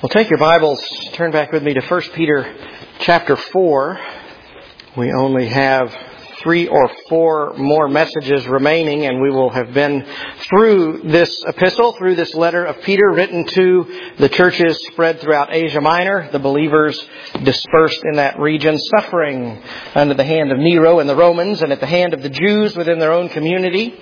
Well, take your Bibles, turn back with me to 1 Peter chapter 4. We only have 3 or 4 more messages remaining, and we will have been through this epistle, through this letter of Peter written to the churches spread throughout Asia Minor, the believers dispersed in that region, suffering under the hand of Nero and the Romans and at the hand of the Jews within their own community,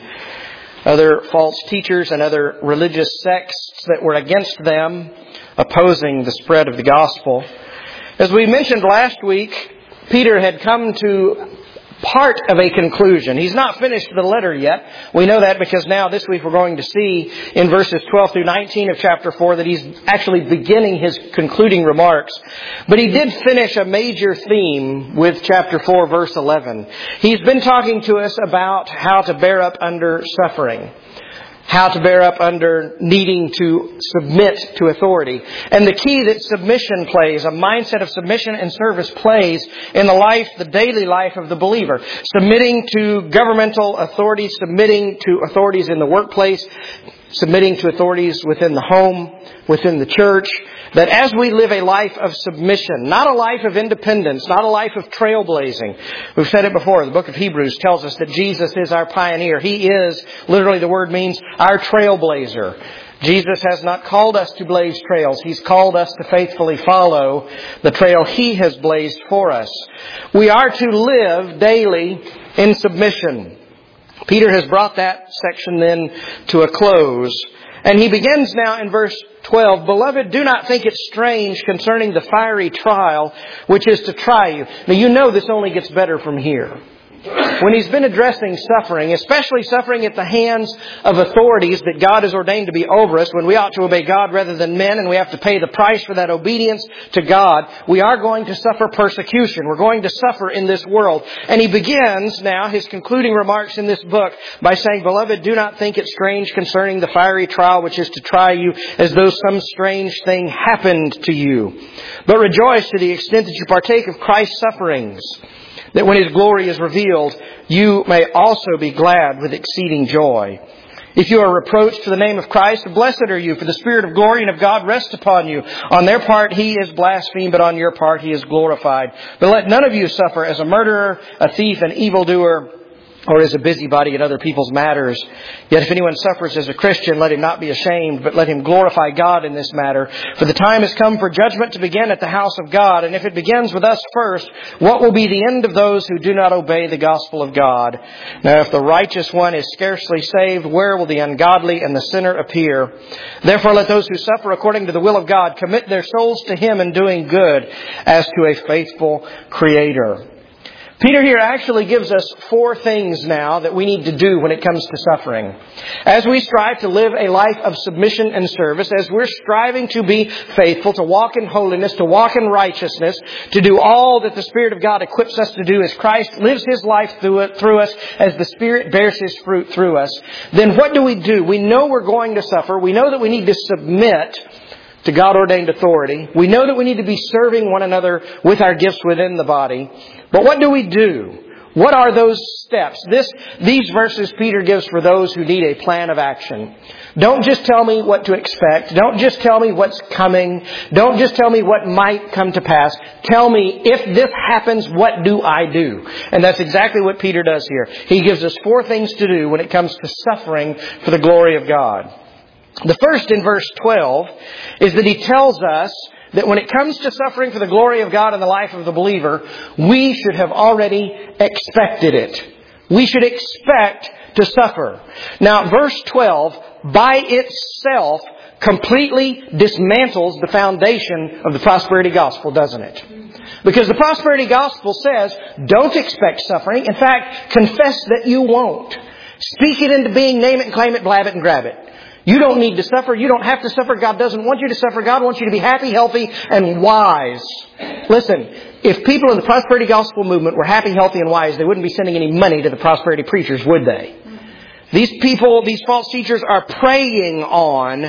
other false teachers and other religious sects that were against them, opposing the spread of the gospel. As we mentioned last week, Peter had come to part of a conclusion. He's not finished the letter yet. We know that because now this week we're going to see in verses 12 through 19 of chapter 4 that he's actually beginning his concluding remarks. But he did finish a major theme with chapter 4 verse 11. He's been talking to us about how to bear up under suffering, how to bear up under needing to submit to authority. And the key that submission plays, a mindset of submission and service plays in the daily life of the believer. Submitting to governmental authorities, submitting to authorities in the workplace, submitting to authorities within the home, within the church. That as we live a life of submission, not a life of independence, not a life of trailblazing. We've said it before. The book of Hebrews tells us that Jesus is our pioneer. He is, literally the word means, our trailblazer. Jesus has not called us to blaze trails. He's called us to faithfully follow the trail He has blazed for us. We are to live daily in submission. Peter has brought that section then to a close. And he begins now in verse 12, "Beloved, do not think it strange concerning the fiery trial which is to try you." Now you know this only gets better from here. When he's been addressing suffering, especially suffering at the hands of authorities that God has ordained to be over us, when we ought to obey God rather than men, and we have to pay the price for that obedience to God, we are going to suffer persecution. We're going to suffer in this world. And he begins now his concluding remarks in this book by saying, "Beloved, do not think it strange concerning the fiery trial which is to try you, as though some strange thing happened to you. But rejoice to the extent that you partake of Christ's sufferings, that when His glory is revealed, you may also be glad with exceeding joy. If you are reproached for the name of Christ, blessed are you, for the Spirit of glory and of God rests upon you. On their part He is blasphemed, but on your part He is glorified. But let none of you suffer as a murderer, a thief, an evildoer, or as a busybody in other people's matters. Yet if anyone suffers as a Christian, let him not be ashamed, but let him glorify God in this matter. For the time has come for judgment to begin at the house of God. And if it begins with us first, what will be the end of those who do not obey the gospel of God? Now if the righteous one is scarcely saved, where will the ungodly and the sinner appear? Therefore let those who suffer according to the will of God commit their souls to Him in doing good, as to a faithful Creator." Peter here actually gives us 4 things now that we need to do when it comes to suffering. As we strive to live a life of submission and service, as we're striving to be faithful, to walk in holiness, to walk in righteousness, to do all that the Spirit of God equips us to do as Christ lives His life through us, as the Spirit bears His fruit through us, then what do? We know we're going to suffer. We know that we need to submit to God-ordained authority. We know that we need to be serving one another with our gifts within the body. But what do we do? What are those steps? These verses Peter gives for those who need a plan of action. Don't just tell me what to expect. Don't just tell me what's coming. Don't just tell me what might come to pass. Tell me, if this happens, what do I do? And that's exactly what Peter does here. He gives us 4 things to do when it comes to suffering for the glory of God. The first in verse 12 is that he tells us that when it comes to suffering for the glory of God in the life of the believer, we should have already expected it. We should expect to suffer. Now, verse 12, by itself, completely dismantles the foundation of the prosperity gospel, doesn't it? Because the prosperity gospel says, don't expect suffering. In fact, confess that you won't. Speak it into being, name it and claim it, blab it and grab it. You don't need to suffer. You don't have to suffer. God doesn't want you to suffer. God wants you to be happy, healthy, and wise. Listen, if people in the prosperity gospel movement were happy, healthy, and wise, they wouldn't be sending any money to the prosperity preachers, would they? These people, these false teachers are preying on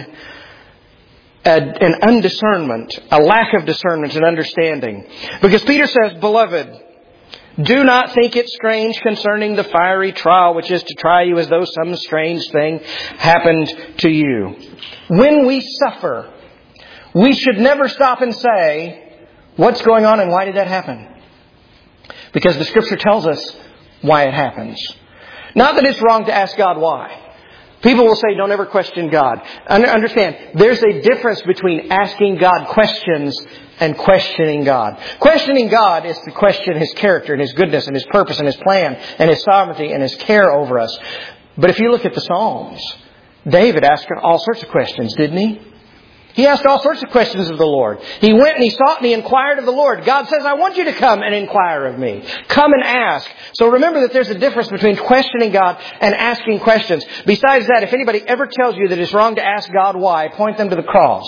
an undiscernment, a lack of discernment and understanding. Because Peter says, "Beloved, do not think it strange concerning the fiery trial which is to try you, as though some strange thing happened to you." When we suffer, we should never stop and say, what's going on and why did that happen? Because the Scripture tells us why it happens. Not that it's wrong to ask God why. People will say, don't ever question God. Understand, there's a difference between asking God questions and questioning God. Questioning God is to question His character and His goodness and His purpose and His plan and His sovereignty and His care over us. But if you look at the Psalms, David asked all sorts of questions, didn't he? He asked all sorts of questions of the Lord. He went and he sought and he inquired of the Lord. God says, I want you to come and inquire of me. Come and ask. So remember that there's a difference between questioning God and asking questions. Besides that, if anybody ever tells you that it's wrong to ask God why, point them to the cross.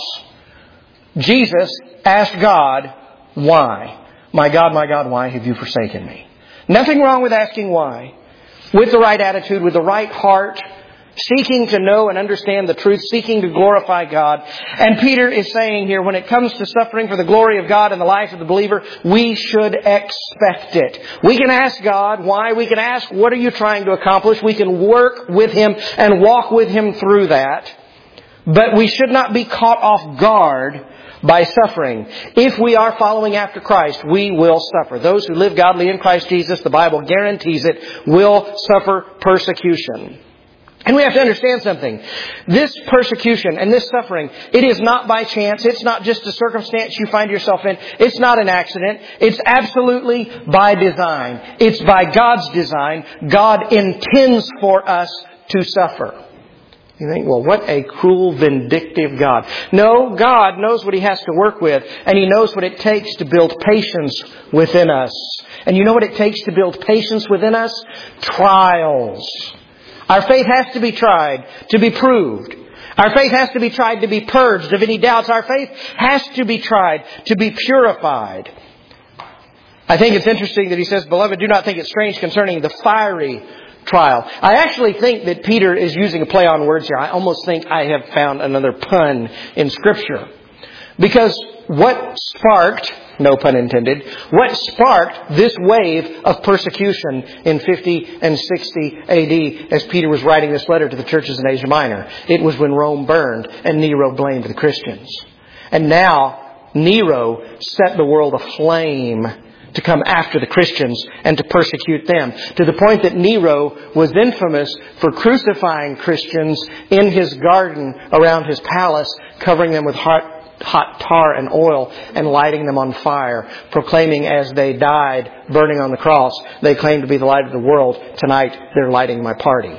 Jesus asked God, why? My God, why have you forsaken me? Nothing wrong with asking why. With the right attitude, with the right heart, seeking to know and understand the truth, seeking to glorify God. And Peter is saying here, when it comes to suffering for the glory of God in the life of the believer, we should expect it. We can ask God why. We can ask, what are you trying to accomplish? We can work with Him and walk with Him through that. But we should not be caught off guard by suffering. If we are following after Christ, we will suffer. Those who live godly in Christ Jesus, the Bible guarantees it, will suffer persecution. And we have to understand something. This persecution and this suffering, it is not by chance. It's not just a circumstance you find yourself in. It's not an accident. It's absolutely by design. It's by God's design. God intends for us to suffer. You think, well, what a cruel, vindictive God. No, God knows what He has to work with, and He knows what it takes to build patience within us. And you know what it takes to build patience within us? Trials. Our faith has to be tried, to be proved. Our faith has to be tried to be purged of any doubts. Our faith has to be tried to be purified. I think it's interesting that he says, Beloved, do not think it strange concerning the fiery trial. I actually think that Peter is using a play on words here. I almost think I have found another pun in Scripture. Because what sparked, no pun intended, what sparked this wave of persecution in 50 and 60 AD as Peter was writing this letter to the churches in Asia Minor? It was when Rome burned and Nero blamed the Christians. And now Nero set the world aflame to come after the Christians and to persecute them. To the point that Nero was infamous for crucifying Christians in his garden around his palace, covering them with hot tar and oil and lighting them on fire, proclaiming as they died, burning on the cross, they claimed to be the light of the world. Tonight they're lighting my party.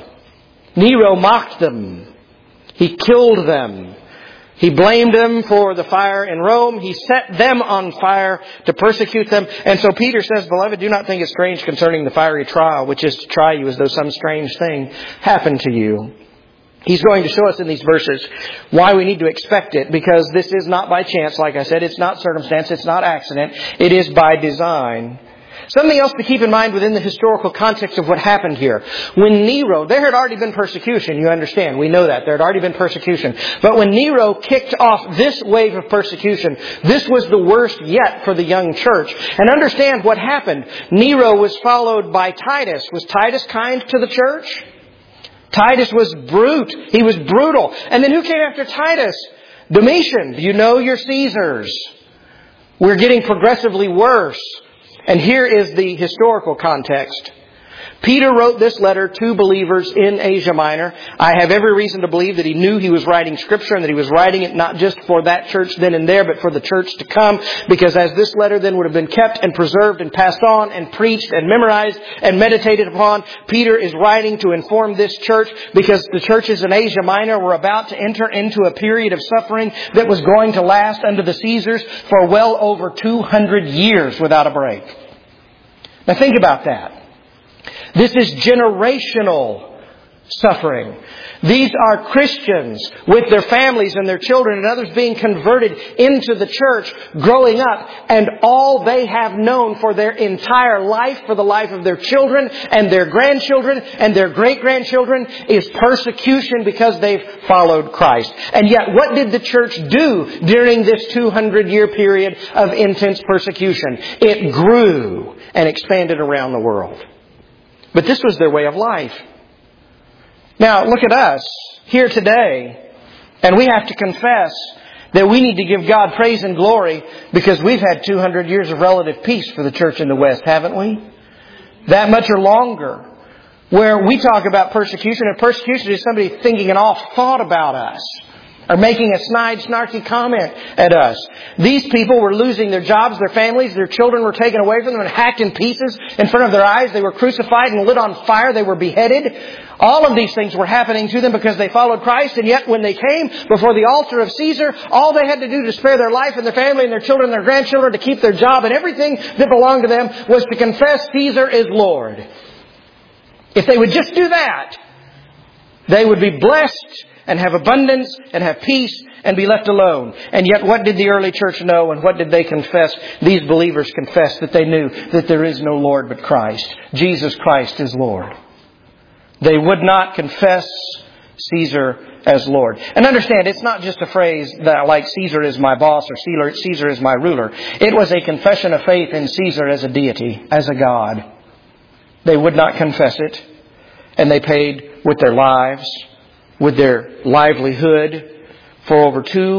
Nero mocked them. He killed them. He blamed them for the fire in Rome. He set them on fire to persecute them. And so Peter says, Beloved, do not think it strange concerning the fiery trial, which is to try you as though some strange thing happened to you. He's going to show us in these verses why we need to expect it, because this is not by chance, like I said. It's not circumstance. It's not accident. It is by design. Something else to keep in mind within the historical context of what happened here. When Nero, there had already been persecution, you understand. We know that. There had already been persecution. But when Nero kicked off this wave of persecution, this was the worst yet for the young church. And understand what happened. Nero was followed by Titus. Was Titus kind to the church? Titus was brute. He was brutal. And then who came after Titus? Domitian. You know your Caesars. We're getting progressively worse. And here is the historical context. Peter wrote this letter to believers in Asia Minor. I have every reason to believe that he knew he was writing Scripture and that he was writing it not just for that church then and there, but for the church to come. Because as this letter then would have been kept and preserved and passed on and preached and memorized and meditated upon, Peter is writing to inform this church, because the churches in Asia Minor were about to enter into a period of suffering that was going to last under the Caesars for well over 200 years without a break. Now think about that. This is generational suffering. These are Christians with their families and their children and others being converted into the church, growing up, and all they have known for their entire life, for the life of their children and their grandchildren and their great-grandchildren, is persecution because they've followed Christ. And yet, what did the church do during this 200-year period of intense persecution? It grew and expanded around the world. But this was their way of life. Now, look at us here today. And we have to confess that we need to give God praise and glory because we've had 200 years of relative peace for the church in the West, haven't we? That much or longer. Where we talk about persecution, and persecution is somebody thinking an off thought about us, or making a snide, snarky comment at us. These people were losing their jobs, their families, their children were taken away from them and hacked in pieces in front of their eyes. They were crucified and lit on fire. They were beheaded. All of these things were happening to them because they followed Christ. And yet when they came before the altar of Caesar, all they had to do to spare their life and their family and their children and their grandchildren, to keep their job and everything that belonged to them, was to confess Caesar is Lord. If they would just do that, they would be blessed and have abundance and have peace and be left alone. And yet what did the early church know, and what did they confess? These believers confessed that they knew that there is no Lord but Christ. Jesus Christ is Lord. They would not confess Caesar as Lord. And understand, it's not just a phrase that like Caesar is my boss or Caesar is my ruler. It was a confession of faith in Caesar as a deity, as a God. They would not confess it, and they paid with their lives, with their livelihood for over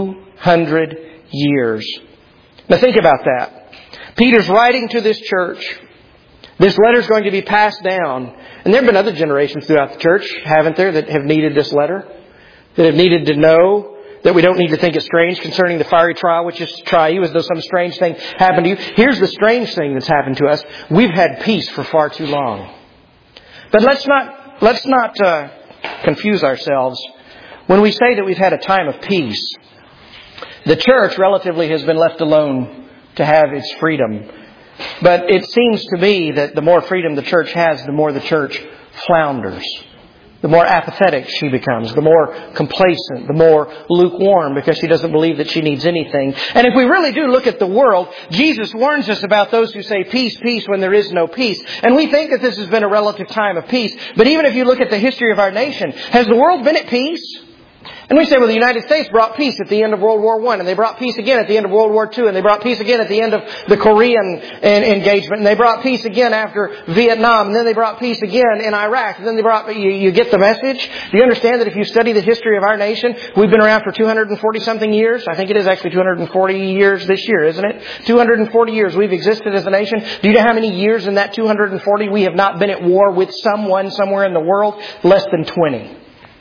200 years. Now think about that. Peter's writing to this church. This letter is going to be passed down. And there have been other generations throughout the church, haven't there, that have needed this letter? That have needed to know that we don't need to think it's strange concerning the fiery trial, which is to try you as though some strange thing happened to you. Here's the strange thing that's happened to us. We've had peace for far too long. But let's not confuse ourselves. When we say that we've had a time of peace, the church relatively has been left alone to have its freedom. But it seems to me that the more freedom the church has, the more the church flounders. The more apathetic she becomes, the more complacent, the more lukewarm, because she doesn't believe that she needs anything. And if we really do look at the world, Jesus warns us about those who say peace, peace, when there is no peace. And we think that this has been a relative time of peace. But even if you look at the history of our nation, has the world been at peace? And we say, well, the United States brought peace at the end of World War I, and they brought peace again at the end of World War II, and they brought peace again at the end of the Korean engagement, and they brought peace again after Vietnam, and then they brought peace again in Iraq, and then they brought, you get the message? Do you understand that if you study the history of our nation, we've been around for 240-something years? I think it is actually 240 years this year, isn't it? 240 years we've existed as a nation. Do you know how many years in that 240 we have not been at war with someone somewhere in the world? Less than 20.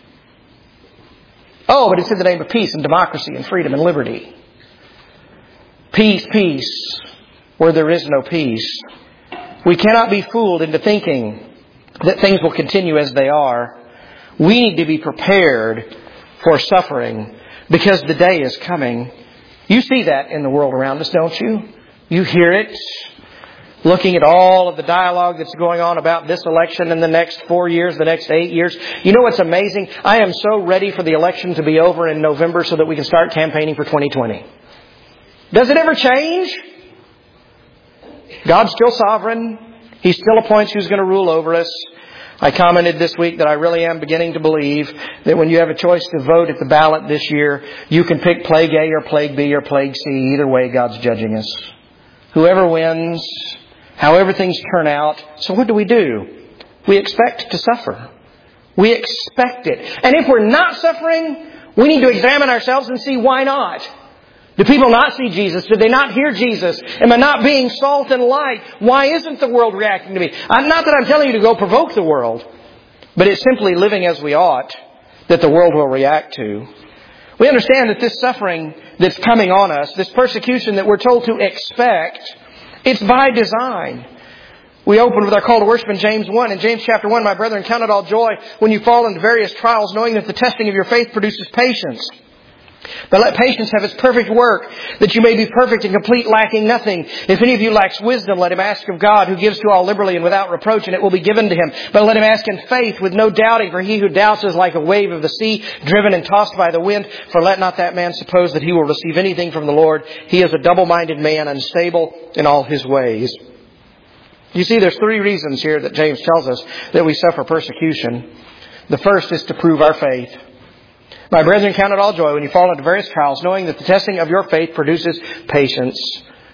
Oh, but it's in the name of peace and democracy and freedom and liberty. Peace, peace, where there is no peace. We cannot be fooled into thinking that things will continue as they are. We need to be prepared for suffering because the day is coming. You see that in the world around us, don't you? You hear it. Looking at all of the dialogue that's going on about this election in the next 4 years, the next 8 years. You know what's amazing? I am so ready for the election to be over in November so that we can start campaigning for 2020. Does it ever change? God's still sovereign. He still appoints who's going to rule over us. I commented this week that I really am beginning to believe that when you have a choice to vote at the ballot this year, you can pick Plague A or Plague B or Plague C. Either way, God's judging us. Whoever wins, however things turn out. So what do? We expect to suffer. We expect it. And if we're not suffering, we need to examine ourselves and see why not. Do people not see Jesus? Did they not hear Jesus? Am I not being salt and light? Why isn't the world reacting to me? Not that I'm telling you to go provoke the world, but it's simply living as we ought that the world will react to. We understand that this suffering that's coming on us, this persecution that we're told to expect, it's by design. We open with our call to worship in James 1. In James chapter 1, my brethren, count it all joy when you fall into various trials, knowing that the testing of your faith produces patience. But let patience have its perfect work, that you may be perfect and complete, lacking nothing. If any of you lacks wisdom, let him ask of God, who gives to all liberally and without reproach, and it will be given to him. But let him ask in faith, with no doubting, for he who doubts is like a wave of the sea, driven and tossed by the wind. For let not that man suppose that he will receive anything from the Lord. He is a double-minded man, unstable in all his ways. You see, there's 3 reasons here that James tells us that we suffer persecution. The first is to prove our faith. My brethren, count it all joy when you fall into various trials, knowing that the testing of your faith produces patience.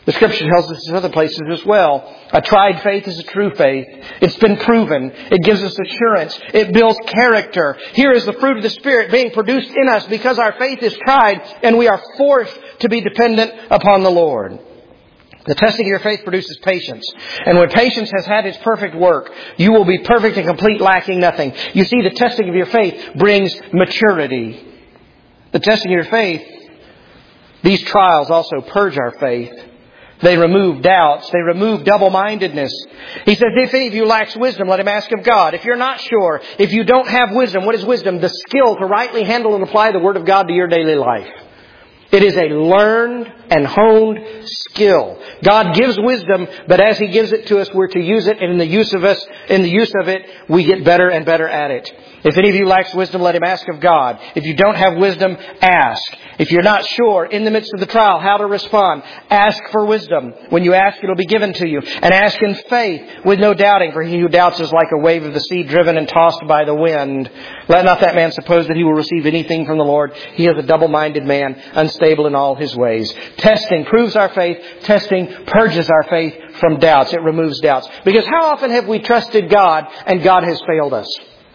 The Scripture tells us in other places as well. A tried faith is a true faith. It's been proven. It gives us assurance. It builds character. Here is the fruit of the Spirit being produced in us because our faith is tried and we are forced to be dependent upon the Lord. The testing of your faith produces patience. And when patience has had its perfect work, you will be perfect and complete, lacking nothing. You see, the testing of your faith brings maturity. The testing of your faith, these trials also purge our faith. They remove doubts. They remove double-mindedness. He says, if any of you lacks wisdom, let him ask of God. If you're not sure, if you don't have wisdom, what is wisdom? The skill to rightly handle and apply the Word of God to your daily life. It is a learned and honed skill. God gives wisdom, but as He gives it to us, we're to use it, and in the use of it, we get better and better at it. If any of you lacks wisdom, let him ask of God. If you don't have wisdom, ask. If you're not sure in the midst of the trial how to respond, ask for wisdom. When you ask, it'll be given to you. And ask in faith with no doubting, for he who doubts is like a wave of the sea driven and tossed by the wind. Let not that man suppose that he will receive anything from the Lord. He is a double-minded man, unstable in all his ways. Testing proves our faith. Testing purges our faith from doubts. It removes doubts. Because how often have we trusted God and God has failed us?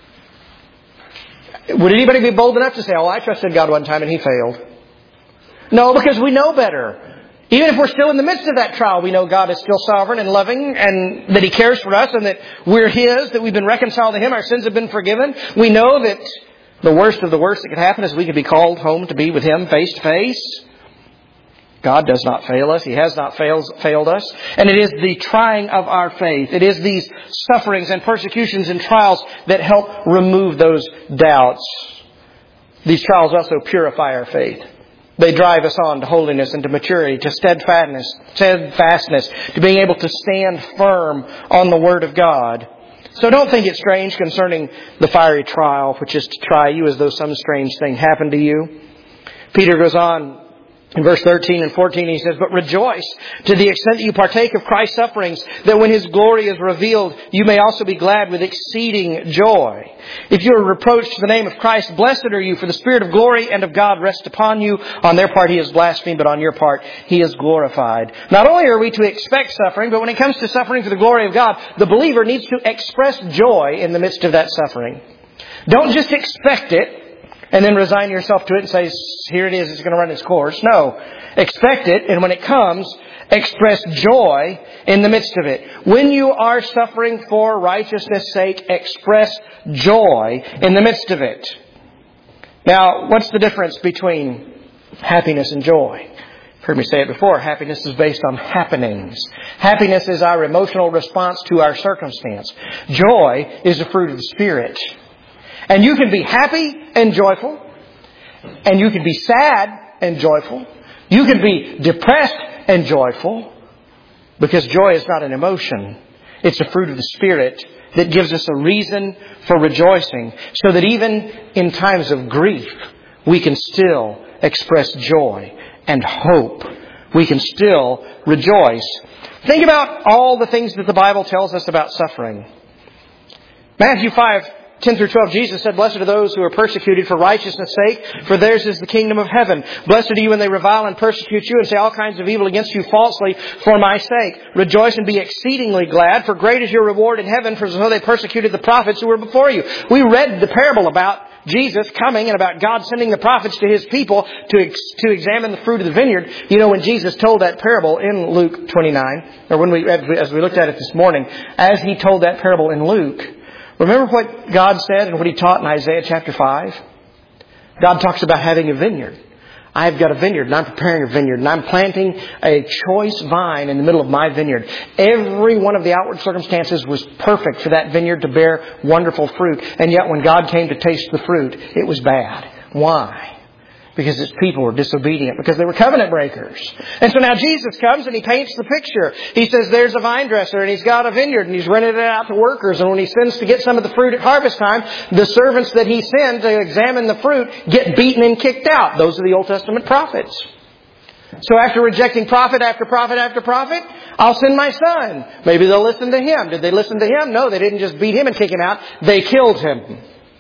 Would anybody be bold enough to say, I trusted God one time and He failed? No, because we know better. Even if we're still in the midst of that trial, we know God is still sovereign and loving and that He cares for us and that we're His, that we've been reconciled to Him, our sins have been forgiven. We know that the worst of the worst that could happen is we could be called home to be with Him face to face. God does not fail us. He has not failed us. And it is the trying of our faith. It is these sufferings and persecutions and trials that help remove those doubts. These trials also purify our faith. They drive us on to holiness and to maturity, to steadfastness, to being able to stand firm on the Word of God. So don't think it strange concerning the fiery trial, which is to try you as though some strange thing happened to you. Peter goes on in verse 13 and 14, he says, but rejoice to the extent that you partake of Christ's sufferings, that when His glory is revealed, you may also be glad with exceeding joy. If you are reproached for the name of Christ, blessed are you, for the Spirit of glory and of God rests upon you. On their part He is blasphemed, but on your part He is glorified. Not only are we to expect suffering, but when it comes to suffering for the glory of God, the believer needs to express joy in the midst of that suffering. Don't just expect it and then resign yourself to it and say, here it is, it's going to run its course. No. Expect it, and when it comes, express joy in the midst of it. When you are suffering for righteousness' sake, express joy in the midst of it. Now, what's the difference between happiness and joy? You've heard me say it before. Happiness is based on happenings. Happiness is our emotional response to our circumstance. Joy is the fruit of the Spirit. And you can be happy and joyful. And you can be sad and joyful. You can be depressed and joyful. Because joy is not an emotion. It's a fruit of the Spirit that gives us a reason for rejoicing. So that even in times of grief, we can still express joy and hope. We can still rejoice. Think about all the things that the Bible tells us about suffering. Matthew 5:10 through 12, Jesus said, blessed are those who are persecuted for righteousness' sake, for theirs is the kingdom of heaven. Blessed are you when they revile and persecute you and say all kinds of evil against you falsely for my sake. Rejoice and be exceedingly glad, for great is your reward in heaven, for so they persecuted the prophets who were before you. We read the parable about Jesus coming and about God sending the prophets to His people to examine the fruit of the vineyard. You know, when Jesus told that parable in Luke 29, or as we looked at it this morning, as He told that parable in Luke, remember what God said and what He taught in Isaiah chapter 5? God talks about having a vineyard. I've got a vineyard and I'm preparing a vineyard and I'm planting a choice vine in the middle of my vineyard. Every one of the outward circumstances was perfect for that vineyard to bear wonderful fruit. And yet when God came to taste the fruit, it was bad. Why? Because His people were disobedient. Because they were covenant breakers. And so now Jesus comes and He paints the picture. He says there's a vine dresser and he's got a vineyard and he's rented it out to workers. And when he sends to get some of the fruit at harvest time, the servants that he sends to examine the fruit get beaten and kicked out. Those are the Old Testament prophets. So after rejecting prophet after prophet after prophet, I'll send my son. Maybe they'll listen to him. Did they listen to him? No, they didn't just beat him and kick him out. They killed him.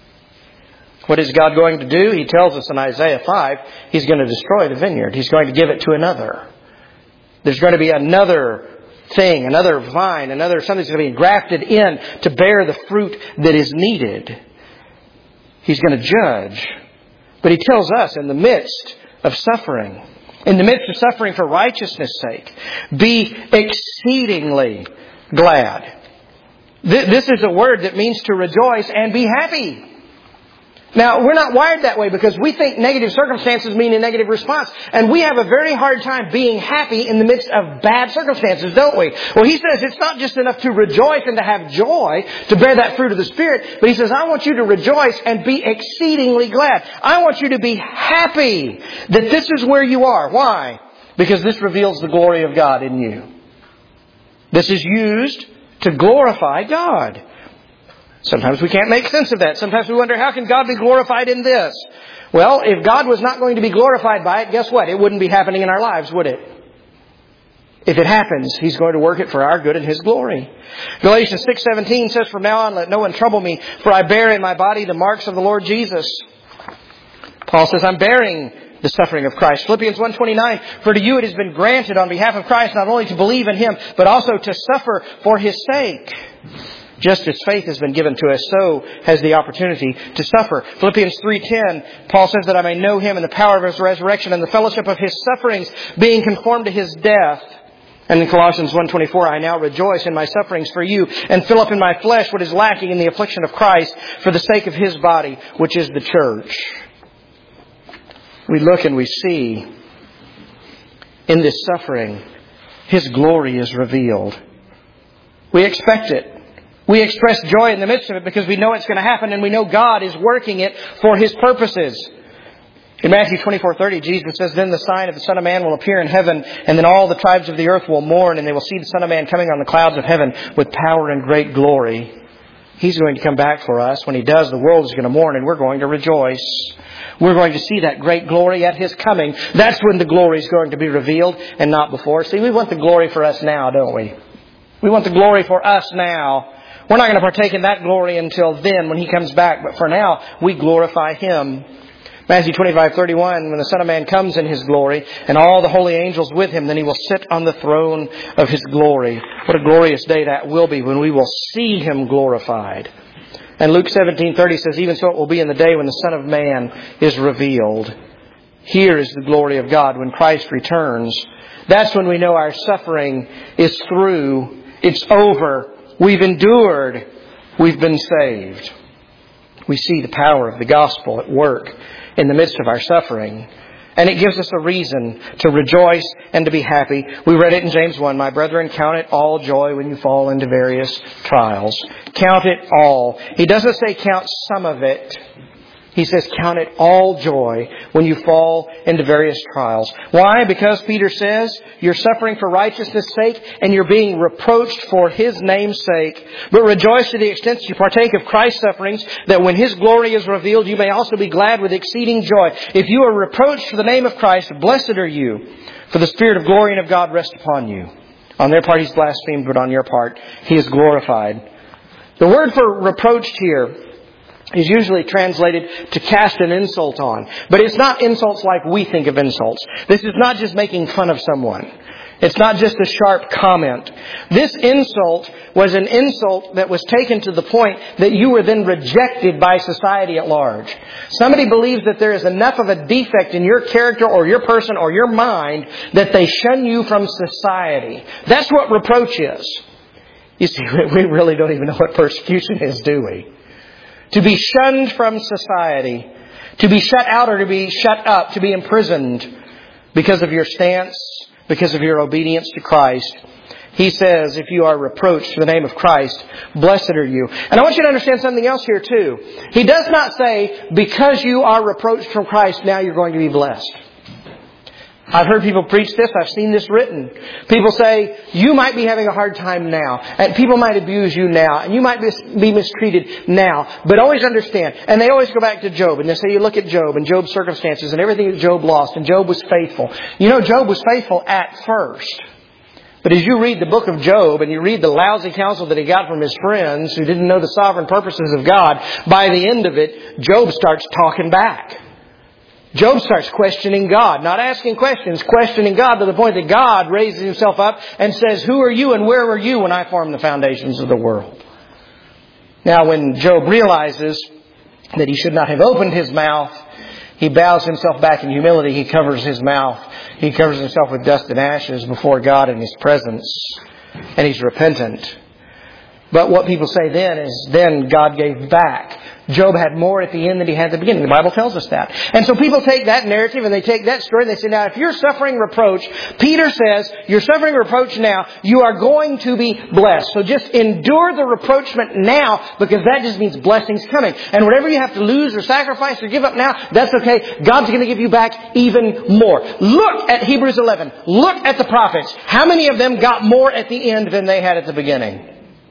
What is God going to do? He tells us in Isaiah 5, He's going to destroy the vineyard. He's going to give it to another. There's going to be another thing, another vine, something that's going to be grafted in to bear the fruit that is needed. He's going to judge. But He tells us in the midst of suffering, in the midst of suffering for righteousness' sake, be exceedingly glad. This is a word that means to rejoice and be happy. Now, we're not wired that way because we think negative circumstances mean a negative response. And we have a very hard time being happy in the midst of bad circumstances, don't we? Well, He says it's not just enough to rejoice and to have joy, to bear that fruit of the Spirit. But He says, I want you to rejoice and be exceedingly glad. I want you to be happy that this is where you are. Why? Because this reveals the glory of God in you. This is used to glorify God. Sometimes we can't make sense of that. Sometimes we wonder, how can God be glorified in this? Well, if God was not going to be glorified by it, guess what? It wouldn't be happening in our lives, would it? If it happens, He's going to work it for our good and His glory. Galatians 6:17 says, from now on, let no one trouble me, for I bear in my body the marks of the Lord Jesus. Paul says, I'm bearing the suffering of Christ. Philippians 1:29, for to you it has been granted on behalf of Christ not only to believe in Him, but also to suffer for His sake. Just as faith has been given to us, so has the opportunity to suffer. Philippians 3:10, Paul says that I may know Him and the power of His resurrection and the fellowship of His sufferings, being conformed to His death. And in Colossians 1:24, I now rejoice in my sufferings for you and fill up in my flesh what is lacking in the affliction of Christ for the sake of His body, which is the church. We look and we see in this suffering, His glory is revealed. We expect it. We express joy in the midst of it because we know it's going to happen and we know God is working it for His purposes. In Matthew 24:30, Jesus says, then the sign of the Son of Man will appear in heaven, and then all the tribes of the earth will mourn, and they will see the Son of Man coming on the clouds of heaven with power and great glory. He's going to come back for us. When He does, the world is going to mourn and we're going to rejoice. We're going to see that great glory at His coming. That's when the glory is going to be revealed and not before. See, we want the glory for us now, don't we? We want the glory for us now. We're not going to partake in that glory until then when He comes back. But for now, we glorify Him. Matthew 25:31, when the Son of Man comes in His glory and all the holy angels with Him, then He will sit on the throne of His glory. What a glorious day that will be when we will see Him glorified. And Luke 17:30 says, even so it will be in the day when the Son of Man is revealed. Here is the glory of God when Christ returns. That's when we know our suffering is through. It's over. We've endured. We've been saved. We see the power of the gospel at work in the midst of our suffering. And it gives us a reason to rejoice and to be happy. We read it in James 1. My brethren, count it all joy when you fall into various trials. Count it all. He doesn't say count some of it. He says count it all joy when you fall into various trials. Why? Because Peter says you're suffering for righteousness' sake and you're being reproached for His name's sake. But rejoice to the extent that you partake of Christ's sufferings, that when His glory is revealed, you may also be glad with exceeding joy. If you are reproached for the name of Christ, blessed are you, for the Spirit of glory and of God rests upon you. On their part He's blasphemed, but on your part He is glorified. The word for reproached here is usually translated to cast an insult on. But it's not insults like we think of insults. This is not just making fun of someone. It's not just a sharp comment. This insult was an insult that was taken to the point that you were then rejected by society at large. Somebody believes that there is enough of a defect in your character or your person or your mind that they shun you from society. That's what reproach is. You see, we really don't even know what persecution is, do we? To be shunned from society, to be shut out or to be shut up, to be imprisoned because of your stance, because of your obedience to Christ. He says, if you are reproached for the name of Christ, blessed are you. And I want you to understand something else here too. He does not say, because you are reproached from Christ, now you're going to be blessed. I've heard people preach this. I've seen this written. People say, you might be having a hard time now. And people might abuse you now. And you might be mistreated now. But always understand. And they always go back to Job. And they say, you look at Job and Job's circumstances and everything that Job lost. And Job was faithful. You know, Job was faithful at first. But as you read the book of Job and you read the lousy counsel that he got from his friends who didn't know the sovereign purposes of God, by the end of it, Job starts talking back. Job starts questioning God, not asking questions, questioning God to the point that God raises himself up and says, who are you and where were you when I formed the foundations of the world? Now, when Job realizes that he should not have opened his mouth, he bows himself back in humility. He covers his mouth. He covers himself with dust and ashes before God in His presence. And he's repentant. But what people say then is, then God gave back. Job had more at the end than he had at the beginning. The Bible tells us that. And so people take that narrative and they take that story and they say, now if you're suffering reproach, Peter says, you're suffering reproach now, you are going to be blessed. So just endure the reproachment now, because that just means blessings coming. And whatever you have to lose or sacrifice or give up now, that's okay. God's going to give you back even more. Look at Hebrews 11. Look at the prophets. How many of them got more at the end than they had at the beginning?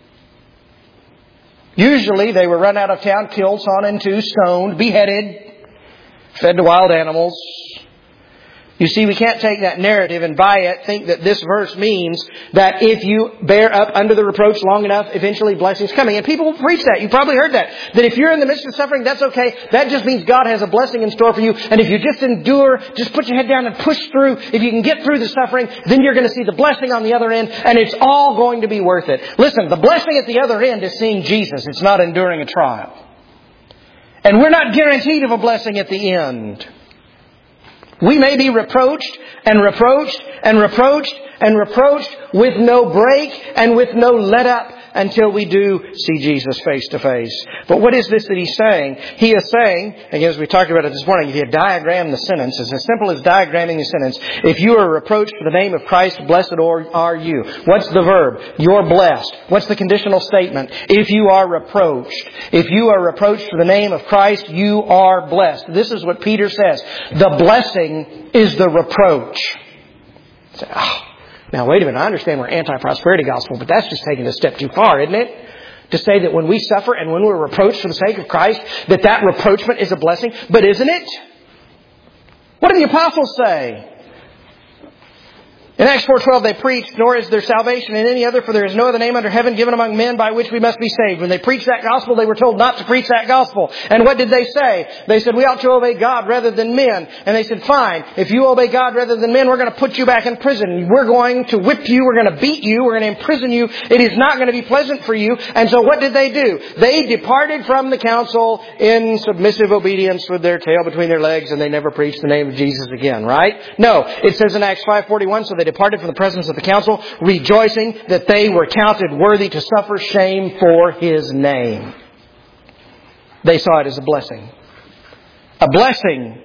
Usually they were run out of town, killed, sawn in two, stoned, beheaded, fed to wild animals. You see, we can't take that narrative and by it think that this verse means that if you bear up under the reproach long enough, eventually blessings coming. And people preach that. You probably heard that. That if you're in the midst of suffering, that's okay. That just means God has a blessing in store for you. And if you just endure, just put your head down and push through. If you can get through the suffering, then you're going to see the blessing on the other end. And it's all going to be worth it. Listen, the blessing at the other end is seeing Jesus. It's not enduring a trial. And we're not guaranteed of a blessing at the end. We may be reproached and reproached and reproached and reproached with no break and with no let up until we do see Jesus face to face. But what is this that he's saying? He is saying, again, as we talked about it this morning, if you diagram the sentence, it's as simple as diagramming the sentence. If you are reproached for the name of Christ, blessed are you. What's the verb? You're blessed. What's the conditional statement? If you are reproached. If you are reproached for the name of Christ, you are blessed. This is what Peter says. The blessing is the reproach. Say, now, wait a minute. I understand we're anti-prosperity gospel, but that's just taking it a step too far, isn't it? To say that when we suffer and when we're reproached for the sake of Christ, that reproachment is a blessing. But isn't it? What do the apostles say? In Acts 4:12 they preached, nor is there salvation in any other, for there is no other name under heaven given among men by which we must be saved. When they preached that gospel, they were told not to preach that gospel. And what did they say? They said, we ought to obey God rather than men. And they said, fine, if you obey God rather than men, we're going to put you back in prison. We're going to whip you, we're going to beat you, we're going to imprison you. It is not going to be pleasant for you. And so what did they do? They departed from the council in submissive obedience with their tail between their legs, and they never preached the name of Jesus again, right? No, it says in Acts 5:41, so they departed from the presence of the council, rejoicing that they were counted worthy to suffer shame for His name. They saw it as a blessing. A blessing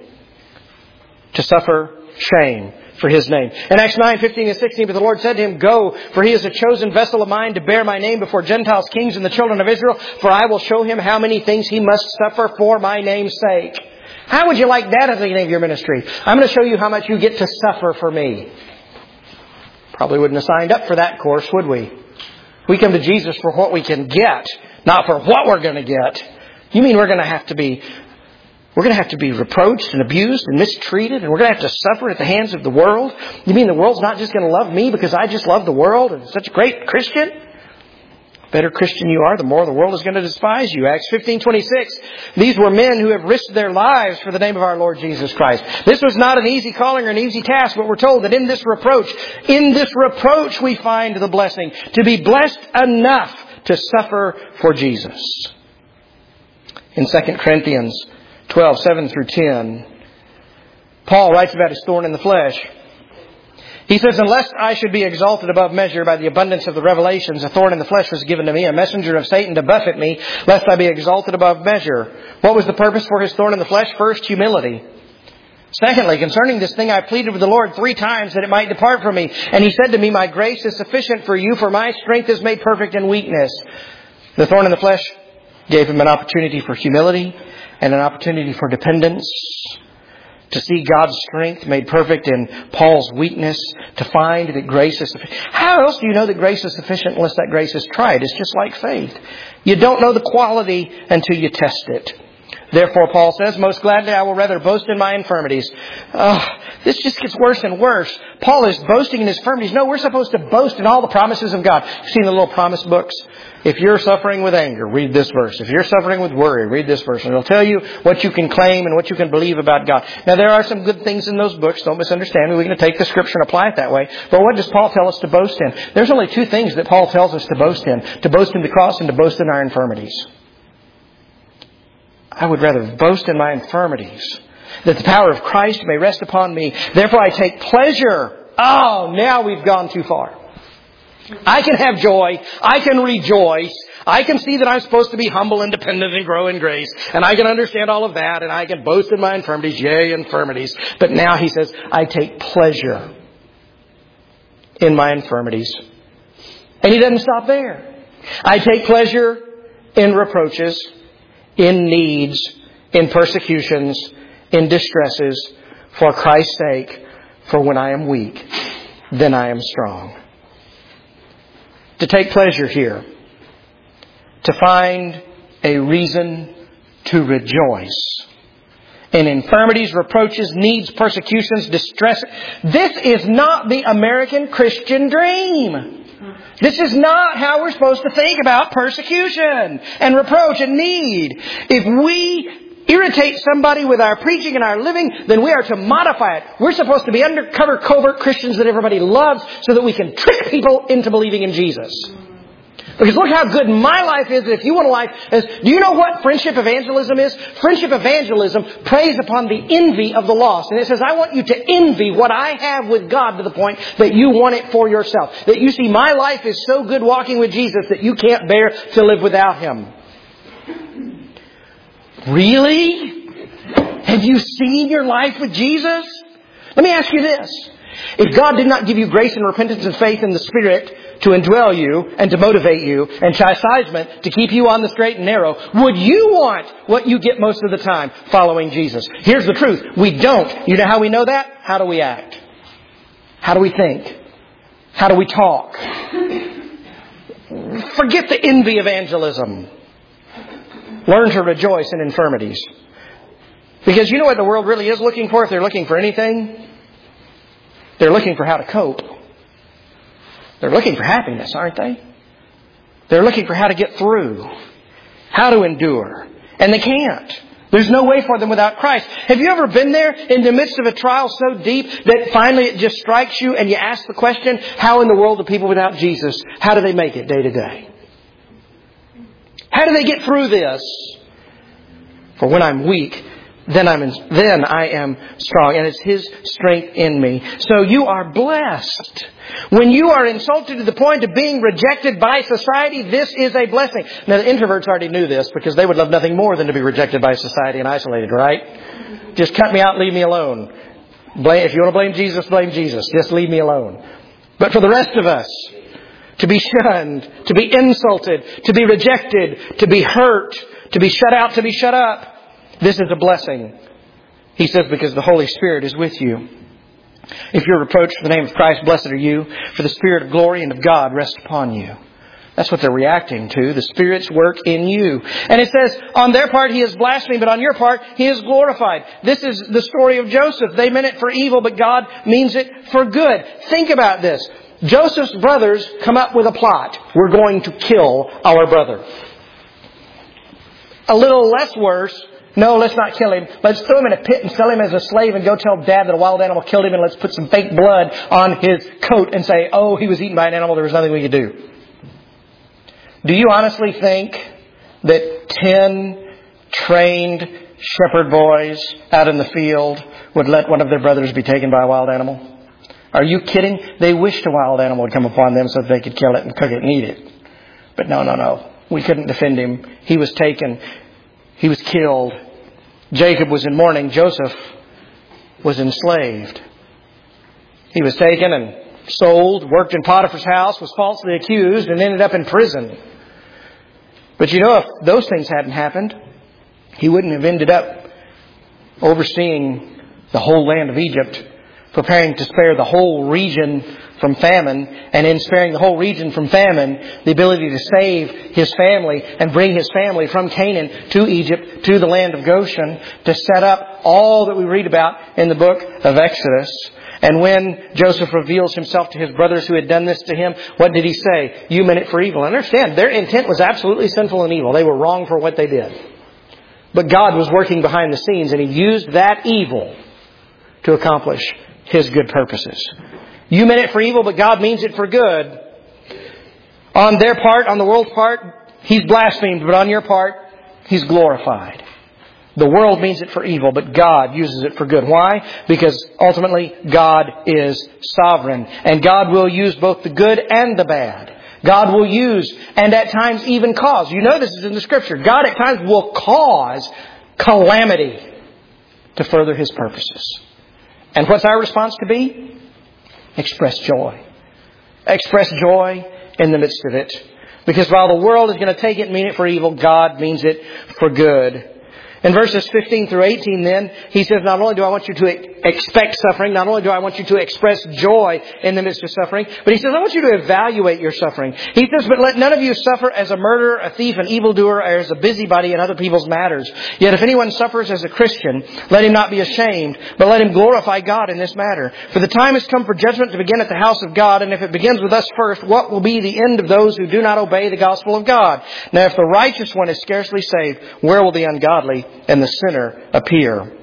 to suffer shame for His name. In Acts 9:15 and 16, but the Lord said to him, go, for he is a chosen vessel of mine to bear my name before Gentiles, kings, and the children of Israel, for I will show him how many things he must suffer for my name's sake. How would you like that at the beginning of your ministry? I'm going to show you how much you get to suffer for me. Probably wouldn't have signed up for that course, would we? We come to Jesus for what we can get, not for what we're going to get. You mean we're going to have to be reproached and abused and mistreated, and we're going to have to suffer at the hands of the world? You mean the world's not just going to love me because I just love the world and such a great Christian? The better Christian you are, the more the world is going to despise you. Acts 15:26. These were men who have risked their lives for the name of our Lord Jesus Christ. This was not an easy calling or an easy task, but we're told that in this reproach we find the blessing. To be blessed enough to suffer for Jesus. In 2 Corinthians 12:7-10, Paul writes about his thorn in the flesh. He says, unless I should be exalted above measure by the abundance of the revelations, a thorn in the flesh was given to me, a messenger of Satan to buffet me, lest I be exalted above measure. What was the purpose for his thorn in the flesh? First, humility. Secondly, concerning this thing, I pleaded with the Lord 3 times that it might depart from me. And He said to me, my grace is sufficient for you, for my strength is made perfect in weakness. The thorn in the flesh gave him an opportunity for humility and an opportunity for dependence. To see God's strength made perfect in Paul's weakness. To find that grace is sufficient. How else do you know that grace is sufficient unless that grace is tried? It's just like faith. You don't know the quality until you test it. Therefore, Paul says, most gladly I will rather boast in my infirmities. This just gets worse and worse. Paul is boasting in his infirmities. No, we're supposed to boast in all the promises of God. You've seen the little promise books? If you're suffering with anger, read this verse. If you're suffering with worry, read this verse. And it'll tell you what you can claim and what you can believe about God. Now, there are some good things in those books. Don't misunderstand me. We're going to take the Scripture and apply it that way. But what does Paul tell us to boast in? There's only two things that Paul tells us to boast in. To boast in the cross and to boast in our infirmities. I would rather boast in my infirmities, that the power of Christ may rest upon me. Therefore I take pleasure. Oh, now we've gone too far. I can have joy. I can rejoice. I can see that I'm supposed to be humble and dependent and grow in grace. And I can understand all of that. And I can boast in my infirmities. Yea, infirmities. But now he says, I take pleasure in my infirmities. And he doesn't stop there. I take pleasure in reproaches, in needs, in persecutions, in distresses, for Christ's sake. For when I am weak, then I am strong. To take pleasure here. To find a reason to rejoice. In infirmities, reproaches, needs, persecutions, distress. This is not the American Christian dream. This is not how we're supposed to think about persecution and reproach and need. If we irritate somebody with our preaching and our living, then we are to modify it. We're supposed to be undercover, covert Christians that everybody loves so that we can trick people into believing in Jesus. Because look how good my life is. If you want a life, do you know what friendship evangelism is? Friendship evangelism preys upon the envy of the lost. And it says, I want you to envy what I have with God to the point that you want it for yourself. That you see my life is so good walking with Jesus that you can't bear to live without Him. Really? Have you seen your life with Jesus? Let me ask you this. If God did not give you grace and repentance and faith in the Spirit to indwell you and to motivate you and chastisement to keep you on the straight and narrow, would you want what you get most of the time following Jesus? Here's the truth. We don't. You know how we know that? How do we act? How do we think? How do we talk? Forget the envy evangelism. Learn to rejoice in infirmities. Because you know what the world really is looking for if they're looking for anything? They're looking for how to cope. They're looking for happiness, aren't they? They're looking for how to get through. How to endure. And they can't. There's no way for them without Christ. Have you ever been there in the midst of a trial so deep that finally it just strikes you and you ask the question, how in the world do people without Jesus, how do they make it day to day? How do they get through this? For when I'm weak, then I am strong. And it's His strength in me. So you are blessed. When you are insulted to the point of being rejected by society, this is a blessing. Now the introverts already knew this because they would love nothing more than to be rejected by society and isolated, right? Just cut me out, leave me alone. If you want to blame Jesus, blame Jesus. Just leave me alone. But for the rest of us, to be shunned, to be insulted, to be rejected, to be hurt, to be shut out, to be shut up, this is a blessing. He says, because the Holy Spirit is with you. If you're reproached for the name of Christ, blessed are you, for the Spirit of glory and of God rests upon you. That's what they're reacting to, the Spirit's work in you. And it says, on their part He is blasphemed, but on your part He is glorified. This is the story of Joseph. They meant it for evil, but God means it for good. Think about this. Joseph's brothers come up with a plot. We're going to kill our brother. A little less worse. No, let's not kill him. Let's throw him in a pit and sell him as a slave and go tell Dad that a wild animal killed him, and let's put some fake blood on his coat and say, oh, he was eaten by an animal. There was nothing we could do. Do you honestly think that 10 trained shepherd boys out in the field would let one of their brothers be taken by a wild animal? Are you kidding? They wished a wild animal would come upon them so that they could kill it and cook it and eat it. But no. We couldn't defend him. He was taken. He was killed. Jacob was in mourning. Joseph was enslaved. He was taken and sold, worked in Potiphar's house, was falsely accused, and ended up in prison. But you know, if those things hadn't happened, he wouldn't have ended up overseeing the whole land of Egypt preparing to spare the whole region from famine, and in sparing the whole region from famine, the ability to save His family and bring His family from Canaan to Egypt, to the land of Goshen, to set up all that we read about in the book of Exodus. And when Joseph reveals himself to his brothers who had done this to him, what did he say? You meant it for evil. And understand, their intent was absolutely sinful and evil. They were wrong for what they did. But God was working behind the scenes, and He used that evil to accomplish His good purposes. You meant it for evil, but God means it for good. On their part, on the world's part, He's blasphemed, but on your part, He's glorified. The world means it for evil, but God uses it for good. Why? Because ultimately, God is sovereign. And God will use both the good and the bad. God will use, and at times even cause. You know this is in the Scripture. God at times will cause calamity to further His purposes. And what's our response to be? Express joy. Express joy in the midst of it. Because while the world is going to take it and mean it for evil, God means it for good. In verses 15 through 18 then, He says, not only do I want you to expect suffering, not only do I want you to express joy in the midst of suffering, but He says, I want you to evaluate your suffering. He says, but let none of you suffer as a murderer, a thief, an evildoer, or as a busybody in other people's matters. Yet if anyone suffers as a Christian, let him not be ashamed, but let him glorify God in this matter. For the time has come for judgment to begin at the house of God, and if it begins with us first, what will be the end of those who do not obey the gospel of God? Now if the righteous one is scarcely saved, where will the ungodly and the sinner appear?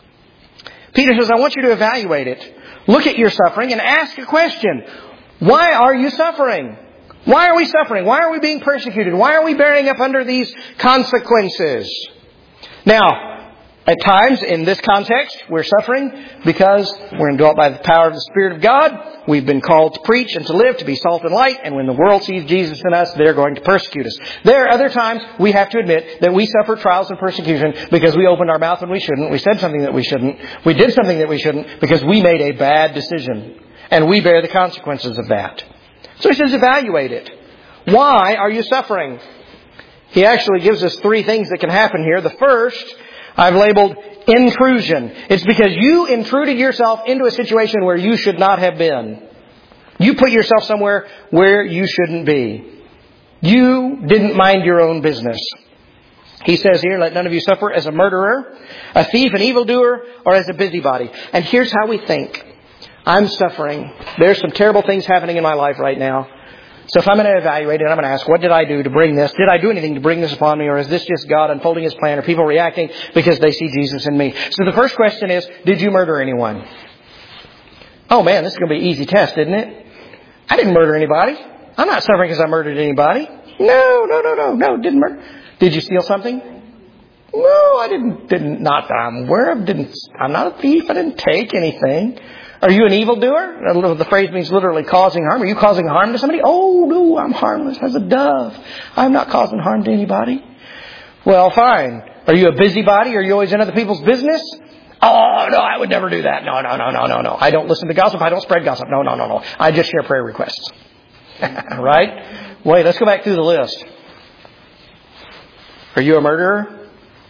Peter says, I want you to evaluate it. Look at your suffering and ask a question. Why are you suffering? Why are we suffering? Why are we being persecuted? Why are we bearing up under these consequences? Now, at times, in this context, we're suffering because we're indwelt by the power of the Spirit of God. We've been called to preach and to live, to be salt and light. And when the world sees Jesus in us, they're going to persecute us. There are other times we have to admit that we suffer trials and persecution because we opened our mouth when we shouldn't. We said something that we shouldn't. We did something that we shouldn't because we made a bad decision. And we bear the consequences of that. So he says, evaluate it. Why are you suffering? He actually gives us three things that can happen here. The first, I've labeled intrusion. It's because you intruded yourself into a situation where you should not have been. You put yourself somewhere where you shouldn't be. You didn't mind your own business. He says here, let none of you suffer as a murderer, a thief, an evildoer, or as a busybody. And here's how we think. I'm suffering. There's some terrible things happening in my life right now. So if I'm going to evaluate it, I'm going to ask, what did I do to bring this? Did I do anything to bring this upon me? Or is this just God unfolding His plan? Or people reacting because they see Jesus in me? So the first question is, did you murder anyone? Oh man, this is going to be an easy test, isn't it? I didn't murder anybody. I'm not suffering because I murdered anybody. No, didn't murder. Did you steal something? No, I didn't. Not that I'm aware of. I'm not a thief. I didn't take anything. Are you an evildoer? The phrase means literally causing harm. Are you causing harm to somebody? Oh, no, I'm harmless as a dove. I'm not causing harm to anybody. Well, fine. Are you a busybody? Are you always in other people's business? Oh, no, I would never do that. No. I don't listen to gossip. I don't spread gossip. No. I just share prayer requests. Right? Wait, let's go back through the list. Are you a murderer?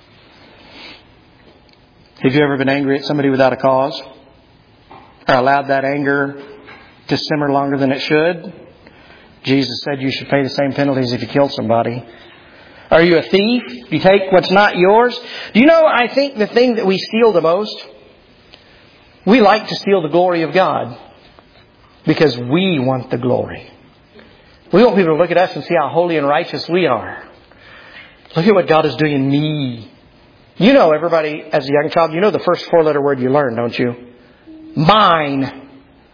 Have you ever been angry at somebody without a cause? Or allowed that anger to simmer longer than it should? Jesus said you should pay the same penalties if you killed somebody. Are you a thief? Do you take what's not yours? Do you know, I think the thing that we steal the most, we like to steal the glory of God because we want the glory. We want people to look at us and see how holy and righteous we are. Look at what God is doing in me. You know, everybody, as a young child, you know the first four-letter word you learn, don't you? Mine.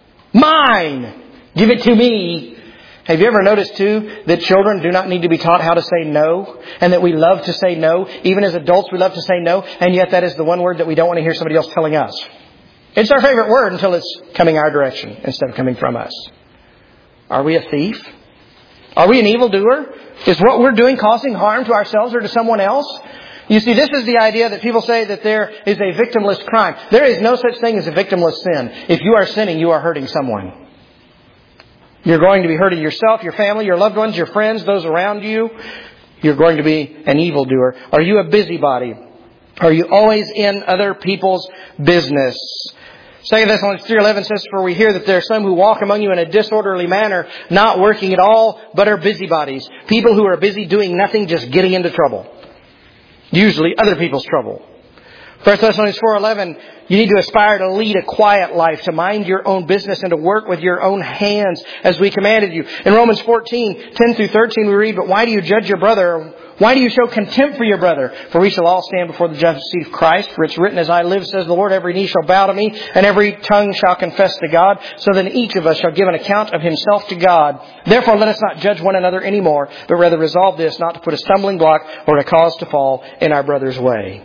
Give it to me. Have you ever noticed too that children do not need to be taught how to say no, and that we love to say no? Even as adults we love to say no, and yet that is the one word that we don't want to hear somebody else telling us. It's our favorite word until it's coming our direction instead of coming from us. Are we a thief? Are we an evildoer? Is what we're doing causing harm to ourselves or to someone else? You see, this is the idea that people say that there is a victimless crime. There is no such thing as a victimless sin. If you are sinning, you are hurting someone. You're going to be hurting yourself, your family, your loved ones, your friends, those around you. You're going to be an evildoer. Are you a busybody? Are you always in other people's business? 2 Thessalonians 3:11 says, "For we hear that there are some who walk among you in a disorderly manner, not working at all, but are busybodies." People who are busy doing nothing, just getting into trouble. Usually other people's trouble. 1 Thessalonians 4:11, you need to aspire to lead a quiet life, to mind your own business and to work with your own hands as we commanded you. In Romans 14:10-13 we read, "But why do you judge your brother? Why do you show contempt for your brother? For we shall all stand before the judgment seat of Christ. For it's written, as I live, says the Lord, every knee shall bow to me, and every tongue shall confess to God. So then each of us shall give an account of himself to God. Therefore let us not judge one another anymore, but rather resolve this, not to put a stumbling block or a cause to fall in our brother's way."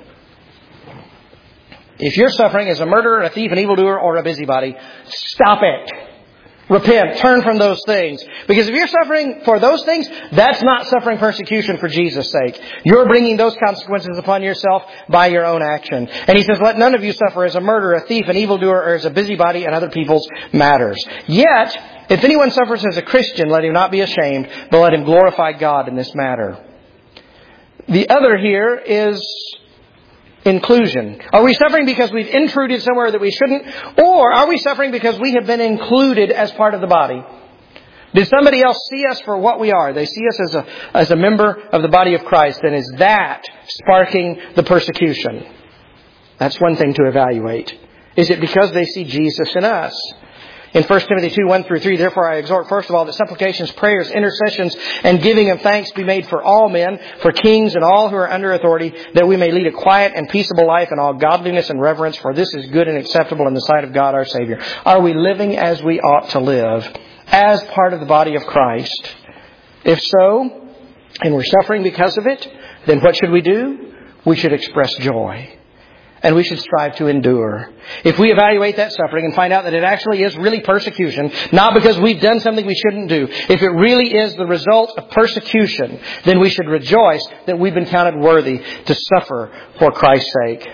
If you're suffering as a murderer, a thief, an evildoer, or a busybody, stop it. Repent. Turn from those things. Because if you're suffering for those things, that's not suffering persecution for Jesus' sake. You're bringing those consequences upon yourself by your own action. And he says, "Let none of you suffer as a murderer, a thief, an evildoer, or as a busybody in other people's matters." Yet, if anyone suffers as a Christian, let him not be ashamed, but let him glorify God in this matter. The other here is inclusion. Are we suffering because we've intruded somewhere that we shouldn't? Or are we suffering because we have been included as part of the body? Did somebody else see us for what we are? They see us as a member of the body of Christ. And is that sparking the persecution? That's one thing to evaluate. Is it because they see Jesus in us? In 1 Timothy 2:1-3, "Therefore I exhort first of all that supplications, prayers, intercessions, and giving of thanks be made for all men, for kings and all who are under authority, that we may lead a quiet and peaceable life in all godliness and reverence, for this is good and acceptable in the sight of God our Savior." Are we living as we ought to live, as part of the body of Christ? If so, and we're suffering because of it, then what should we do? We should express joy. And we should strive to endure. If we evaluate that suffering and find out that it actually is really persecution, not because we've done something we shouldn't do, if it really is the result of persecution, then we should rejoice that we've been counted worthy to suffer for Christ's sake.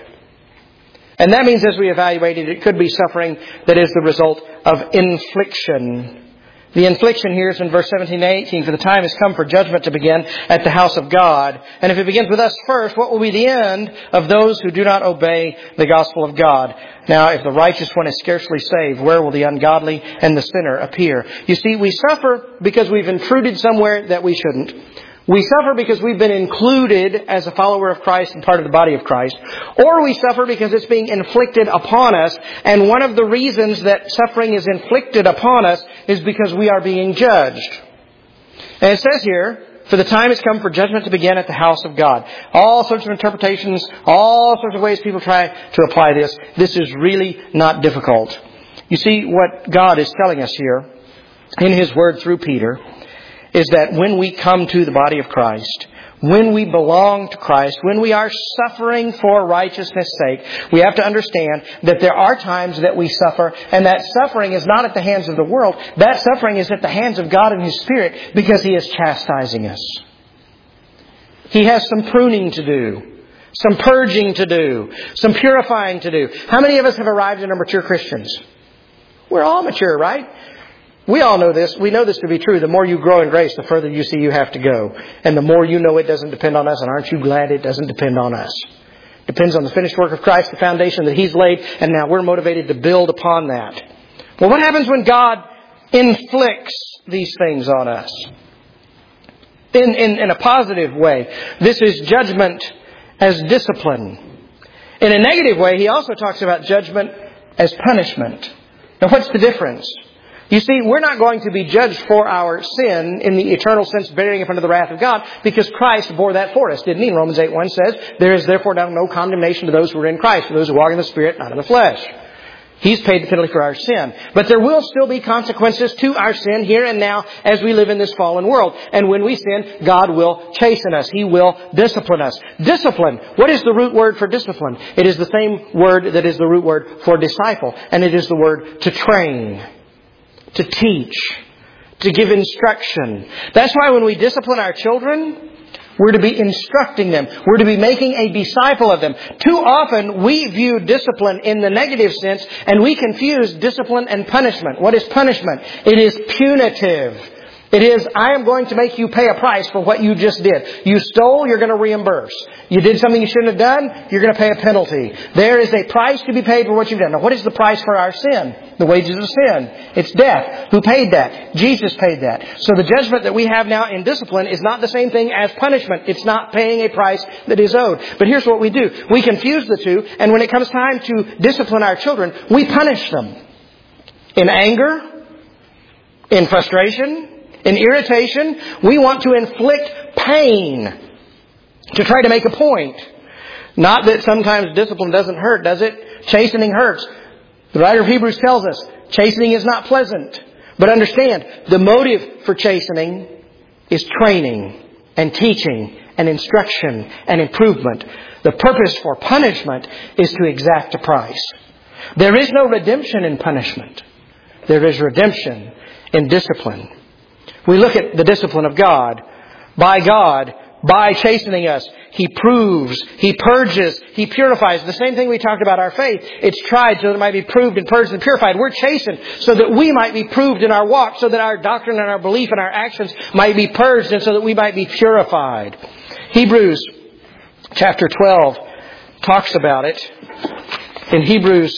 And that means as we evaluate it, it could be suffering that is the result of infliction. The infliction here is in verse 17-18. "For the time has come for judgment to begin at the house of God. And if it begins with us first, what will be the end of those who do not obey the gospel of God? Now, if the righteous one is scarcely saved, where will the ungodly and the sinner appear?" You see, we suffer because we've intruded somewhere that we shouldn't. We suffer because we've been included as a follower of Christ and part of the body of Christ. Or we suffer because it's being inflicted upon us. And one of the reasons that suffering is inflicted upon us is because we are being judged. And it says here, "For the time has come for judgment to begin at the house of God." All sorts of interpretations, all sorts of ways people try to apply this. This is really not difficult. You see, what God is telling us here in His Word through Peter is that when we come to the body of Christ, when we belong to Christ, when we are suffering for righteousness' sake, we have to understand that there are times that we suffer, and that suffering is not at the hands of the world. That suffering is at the hands of God and His Spirit, because He is chastising us. He has some pruning to do, some purging to do, some purifying to do. How many of us have arrived and are mature Christians? We're all mature, right? We all know this. We know this to be true. The more you grow in grace, the further you see you have to go. And the more you know it doesn't depend on us. And aren't you glad it doesn't depend on us? It depends on the finished work of Christ, the foundation that He's laid. And now we're motivated to build upon that. Well, what happens when God inflicts these things on us? In a positive way. This is judgment as discipline. In a negative way, He also talks about judgment as punishment. Now, what's the difference? You see, we're not going to be judged for our sin in the eternal sense, bearing in front of the wrath of God, because Christ bore that for us, didn't He? Romans 8:1 says, "There is therefore now no condemnation to those who are in Christ, for those who walk in the Spirit, not in the flesh." He's paid the penalty for our sin. But there will still be consequences to our sin here and now as we live in this fallen world. And when we sin, God will chasten us. He will discipline us. Discipline. What is the root word for discipline? It is the same word that is the root word for disciple. And it is the word to train, to teach, to give instruction. That's why when we discipline our children, we're to be instructing them. We're to be making a disciple of them. Too often we view discipline in the negative sense, and we confuse discipline and punishment. What is punishment? It is punitive. It is, I am going to make you pay a price for what you just did. You stole, you're going to reimburse. You did something you shouldn't have done, you're going to pay a penalty. There is a price to be paid for what you've done. Now, what is the price for our sin? The wages of sin. It's death. Who paid that? Jesus paid that. So the judgment that we have now in discipline is not the same thing as punishment. It's not paying a price that is owed. But here's what we do. We confuse the two, and when it comes time to discipline our children, we punish them. In anger, in frustration, in irritation, we want to inflict pain to try to make a point. Not that sometimes discipline doesn't hurt, does it? Chastening hurts. The writer of Hebrews tells us, chastening is not pleasant. But understand, the motive for chastening is training and teaching and instruction and improvement. The purpose for punishment is to exact a price. There is no redemption in punishment. There is redemption in discipline. We look at the discipline of God. By chastening us, He proves, He purges, He purifies. The same thing we talked about our faith. It's tried so that it might be proved and purged and purified. We're chastened so that we might be proved in our walk, so that our doctrine and our belief and our actions might be purged, and so that we might be purified. Hebrews chapter 12 talks about it. In Hebrews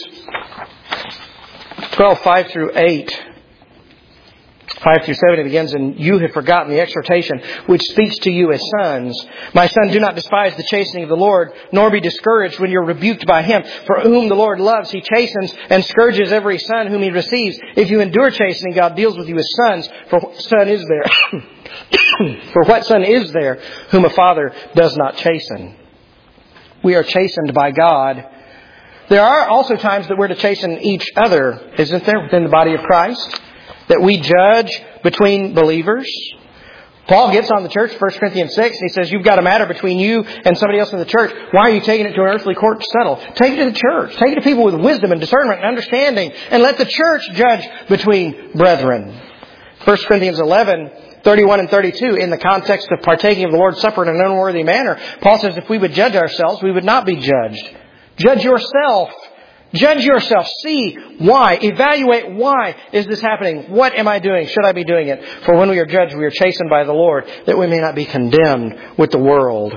12, 5 through 8. 5 through 7, it begins, and you have forgotten the exhortation which speaks to you as sons. My son, do not despise the chastening of the Lord, nor be discouraged when you're rebuked by Him. For whom the Lord loves, He chastens and scourges every son whom He receives. If you endure chastening, God deals with you as sons. For what son is there? For what son is there whom a father does not chasten? We are chastened by God. There are also times that we're to chasten each other, isn't there, within the body of Christ? That we judge between believers. Paul gets on the church, 1 Corinthians 6, and he says, you've got a matter between you and somebody else in the church. Why are you taking it to an earthly court to settle? Take it to the church. Take it to people with wisdom and discernment and understanding. And let the church judge between brethren. 1 Corinthians 11, 31 and 32, in the context of partaking of the Lord's Supper in an unworthy manner, Paul says if we would judge ourselves, we would not be judged. Judge yourself. Judge yourself. See why. Evaluate why is this happening. What am I doing? Should I be doing it? For when we are judged, we are chastened by the Lord, that we may not be condemned with the world.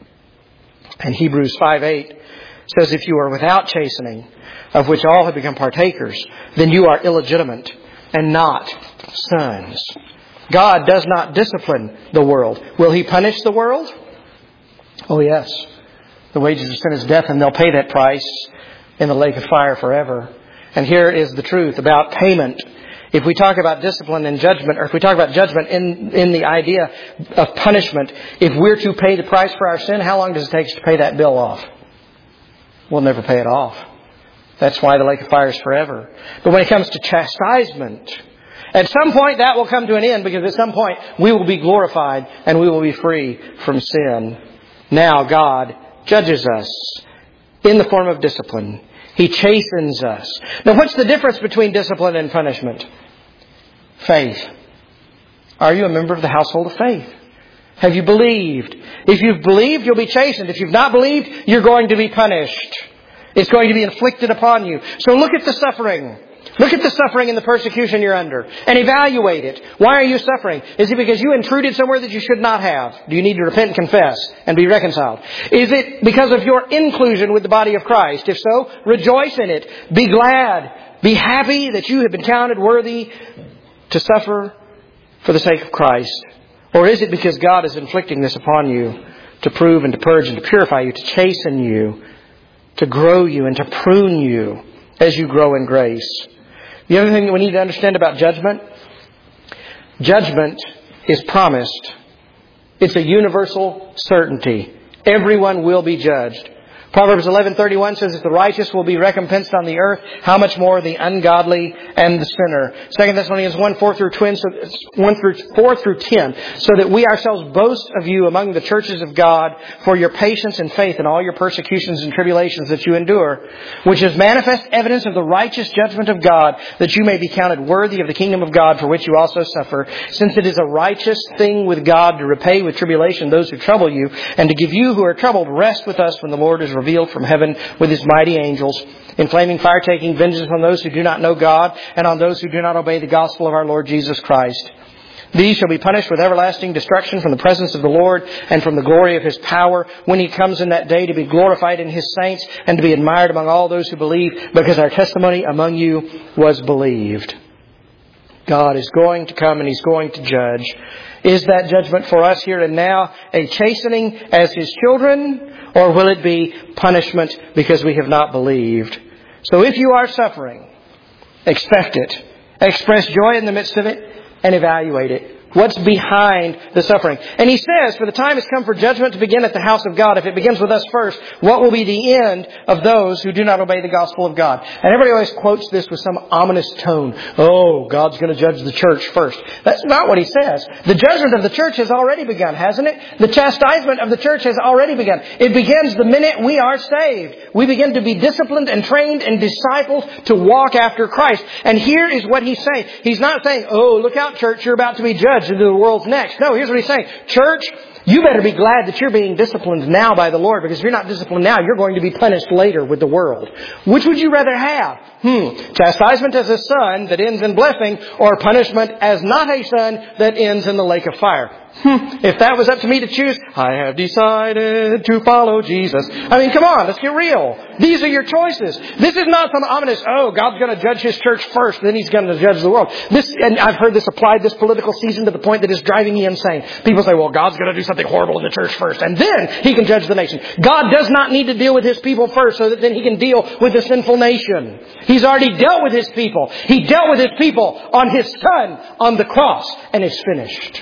And Hebrews 5:8 says, if you are without chastening, of which all have become partakers, then you are illegitimate and not sons. God does not discipline the world. Will He punish the world? Oh yes. The wages of sin is death, and they'll pay that price in the lake of fire forever. And here is the truth about payment. If we talk about discipline and judgment, or if we talk about judgment in the idea of punishment, if we're to pay the price for our sin, how long does it take us to pay that bill off? We'll never pay it off. That's why the lake of fire is forever. But when it comes to chastisement, at some point that will come to an end, because at some point we will be glorified and we will be free from sin. Now God judges us in the form of discipline. He chastens us. Now, what's the difference between discipline and punishment? Faith. Are you a member of the household of faith? Have you believed? If you've believed, you'll be chastened. If you've not believed, you're going to be punished. It's going to be inflicted upon you. So look at the suffering. Look at the suffering and the persecution you're under and evaluate it. Why are you suffering? Is it because you intruded somewhere that you should not have? Do you need to repent and confess and be reconciled? Is it because of your inclusion with the body of Christ? If so, rejoice in it. Be glad. Be happy that you have been counted worthy to suffer for the sake of Christ. Or is it because God is inflicting this upon you to prove and to purge and to purify you, to chasten you, to grow you and to prune you as you grow in grace? The other thing that we need to understand about judgment, judgment is promised. It's a universal certainty. Everyone will be judged. Proverbs 11:31 says that the righteous will be recompensed on the earth. How much more the ungodly and the sinner? 2 Thessalonians 1:4 through 10, so that we ourselves boast of you among the churches of God for your patience and faith in all your persecutions and tribulations that you endure, which is manifest evidence of the righteous judgment of God, that you may be counted worthy of the kingdom of God, for which you also suffer, since it is a righteous thing with God to repay with tribulation those who trouble you, and to give you who are troubled rest with us when the Lord is revealed from heaven with His mighty angels, in flaming fire, taking vengeance on those who do not know God and on those who do not obey the gospel of our Lord Jesus Christ. These shall be punished with everlasting destruction from the presence of the Lord and from the glory of His power when He comes in that day to be glorified in His saints and to be admired among all those who believe, because our testimony among you was believed. God is going to come and He's going to judge. Is that judgment for us here and now a chastening as His children, or will it be punishment because we have not believed? So if you are suffering, expect it. Express joy in the midst of it and evaluate it. What's behind the suffering? And He says, for the time has come for judgment to begin at the house of God. If it begins with us first, what will be the end of those who do not obey the gospel of God? And everybody always quotes this with some ominous tone. Oh, God's going to judge the church first. That's not what He says. The judgment of the church has already begun, hasn't it? The chastisement of the church has already begun. It begins the minute we are saved. We begin to be disciplined and trained and discipled to walk after Christ. And here is what He's saying. He's not saying, oh, look out, church, you're about to be judged. Into the world's next. No, here's what He's saying. Church, you better be glad that you're being disciplined now by the Lord, because if you're not disciplined now, you're going to be punished later with the world. Which would you rather have? Chastisement as a son that ends in blessing, or punishment as not a son that ends in the lake of fire? If that was up to me to choose, I have decided to follow Jesus. I mean, come on, let's get real. These are your choices. This is not some ominous, oh, God's going to judge His church first, then He's going to judge the world. And I've heard this applied this political season to the point that it's driving me insane. People say, well, God's going to do something horrible in the church first, and then He can judge the nation. God does not need to deal with His people first so that then He can deal with the sinful nation. He's already dealt with His people. He dealt with His people on His Son on the cross, and it's finished.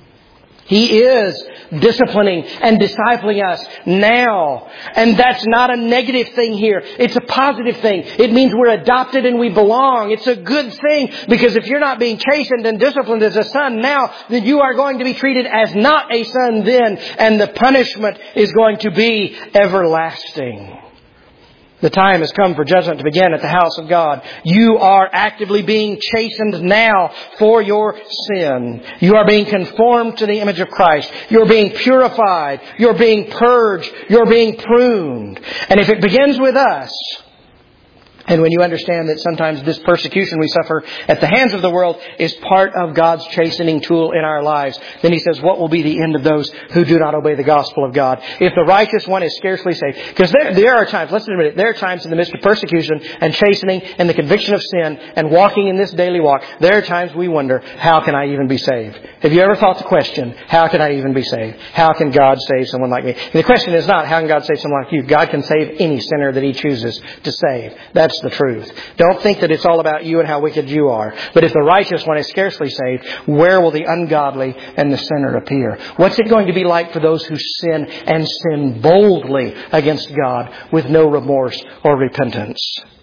He is disciplining and discipling us now. And that's not a negative thing here. It's a positive thing. It means we're adopted and we belong. It's a good thing, because if you're not being chastened and disciplined as a son now, then you are going to be treated as not a son then. And the punishment is going to be everlasting. The time has come for judgment to begin at the house of God. You are actively being chastened now for your sin. You are being conformed to the image of Christ. You're being purified. You're being purged. You're being pruned. And if it begins with us, and when you understand that sometimes this persecution we suffer at the hands of the world is part of God's chastening tool in our lives, then He says, what will be the end of those who do not obey the gospel of God? If the righteous one is scarcely saved. Because there are times, let's admit it, there are times in the midst of persecution and chastening and the conviction of sin and walking in this daily walk, there are times we wonder, how can I even be saved? Have you ever thought the question, how can I even be saved? How can God save someone like me? And the question is not, how can God save someone like you? God can save any sinner that He chooses to save. That's the truth. Don't think that it's all about you and how wicked you are. But if the righteous one is scarcely saved, where will the ungodly and the sinner appear? What's it going to be like for those who sin and sin boldly against God with no remorse or repentance?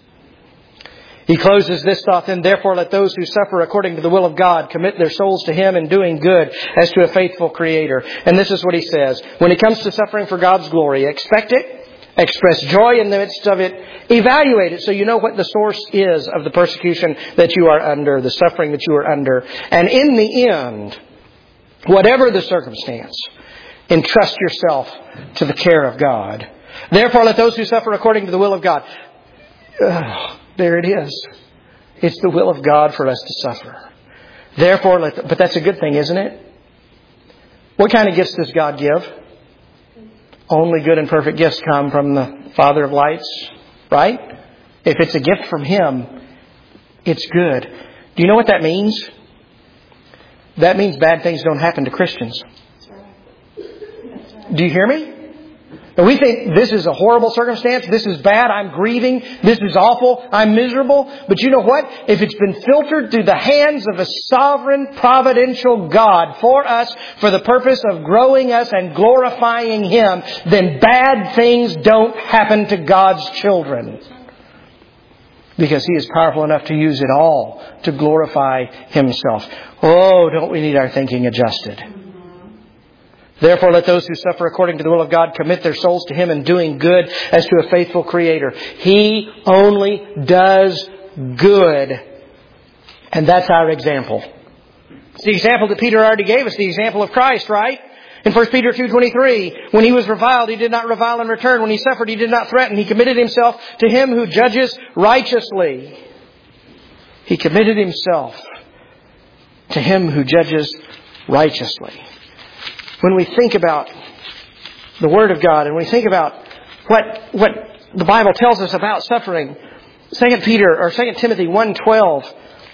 He closes this thought then, therefore let those who suffer according to the will of God commit their souls to Him in doing good as to a faithful Creator. And this is what he says. When it comes to suffering for God's glory, expect it. Express joy in the midst of it. Evaluate it so you know what the source is of the persecution that you are under, the suffering that you are under. And in the end, whatever the circumstance, entrust yourself to the care of God. Therefore, let those who suffer according to the will of God. There it is. It's the will of God for us to suffer. Therefore, but that's a good thing, isn't it? What kind of gifts does God give? Only good and perfect gifts come from the Father of lights, right? If it's a gift from Him, it's good. Do you know what that means? That means bad things don't happen to Christians. Do you hear me? And we think this is a horrible circumstance. This is bad. I'm grieving. This is awful. I'm miserable. But you know what? If it's been filtered through the hands of a sovereign, providential God for us, for the purpose of growing us and glorifying Him, then bad things don't happen to God's children. Because He is powerful enough to use it all to glorify Himself. Oh, don't we need our thinking adjusted? Therefore, let those who suffer according to the will of God commit their souls to Him in doing good as to a faithful Creator. He only does good. And that's our example. It's the example that Peter already gave us, the example of Christ, right? In 1 Peter 2:23, when He was reviled, He did not revile in return. When He suffered, He did not threaten. He committed Himself to Him who judges righteously. He committed Himself to Him who judges righteously. When we think about the Word of God and we think about what the Bible tells us about suffering, 2 Timothy 1:12,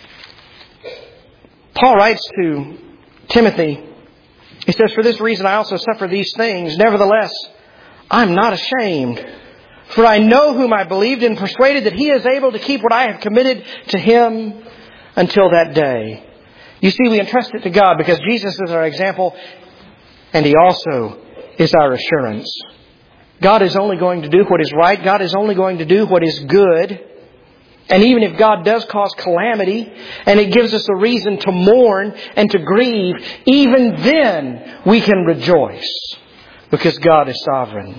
Paul writes to Timothy, he says, "For this reason I also suffer these things. Nevertheless, I'm not ashamed. For I know whom I believed and persuaded that He is able to keep what I have committed to Him until that day." You see, we entrust it to God because Jesus is our example and He also is our assurance. God is only going to do what is right. God is only going to do what is good. And even if God does cause calamity and it gives us a reason to mourn and to grieve, even then we can rejoice because God is sovereign.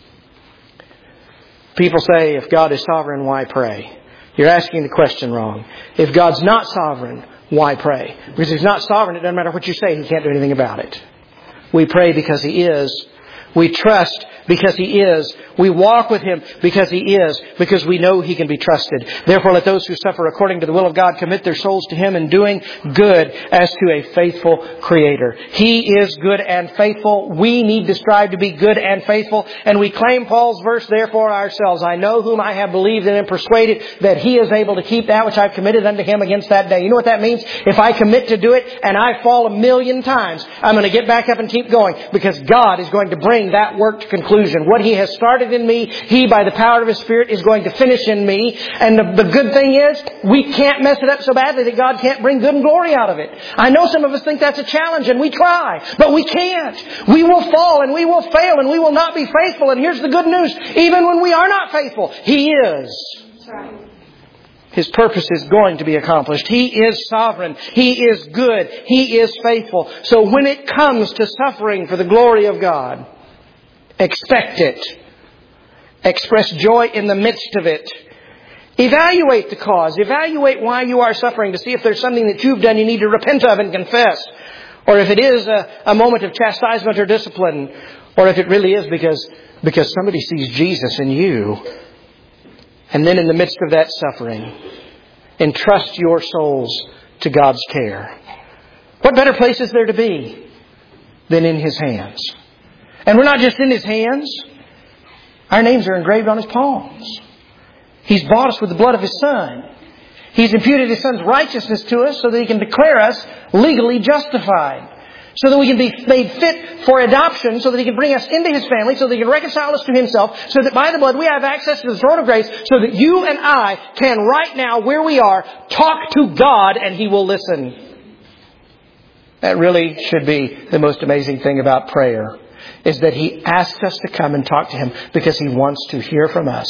People say, if God is sovereign, why pray? You're asking the question wrong. If God's not sovereign, why pray? Because He's not sovereign, it doesn't matter what you say, He can't do anything about it. We pray because He is. We trust because He is. We walk with Him because He is. Because we know He can be trusted. Therefore, let those who suffer according to the will of God commit their souls to Him in doing good as to a faithful Creator. He is good and faithful. We need to strive to be good and faithful. And we claim Paul's verse, therefore ourselves. I know whom I have believed and am persuaded that He is able to keep that which I've committed unto Him against that day. You know what that means? If I commit to do it and I fall 1,000,000 times, I'm going to get back up and keep going because God is going to bring that work to conclusion. What He has started in me, He, by the power of His Spirit, is going to finish in me. And the good thing is, we can't mess it up so badly that God can't bring good and glory out of it. I know some of us think that's a challenge, and we try, but we can't. We will fall, and we will fail, and we will not be faithful. And here's the good news. Even when we are not faithful, He is. His purpose is going to be accomplished. He is sovereign. He is good. He is faithful. So when it comes to suffering for the glory of God, expect it. Express joy in the midst of it. Evaluate the cause. Evaluate why you are suffering to see if there's something that you've done you need to repent of and confess. Or if it is a moment of chastisement or discipline. Or if it really is because somebody sees Jesus in you. And then in the midst of that suffering, entrust your souls to God's care. What better place is there to be than in His hands? And we're not just in His hands. Our names are engraved on His palms. He's bought us with the blood of His Son. He's imputed His Son's righteousness to us so that He can declare us legally justified. So that we can be made fit for adoption, so that He can bring us into His family, so that He can reconcile us to Himself, so that by the blood we have access to the throne of grace, so that you and I can right now, where we are, talk to God and He will listen. That really should be the most amazing thing about prayer, is that He asks us to come and talk to Him because He wants to hear from us.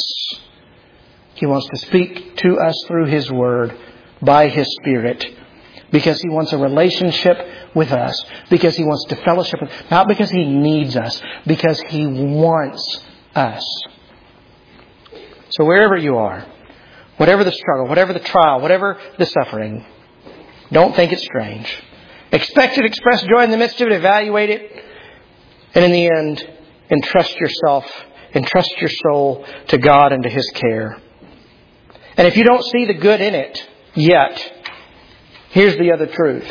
He wants to speak to us through His Word by His Spirit. Because He wants a relationship with us. Because He wants to fellowship with us. Not because He needs us. Because He wants us. So wherever you are, whatever the struggle, whatever the trial, whatever the suffering, don't think it's strange. Expect it, express joy in the midst of it, evaluate it. And in the end, entrust your soul to God and to His care. And if you don't see the good in it yet, here's the other truth.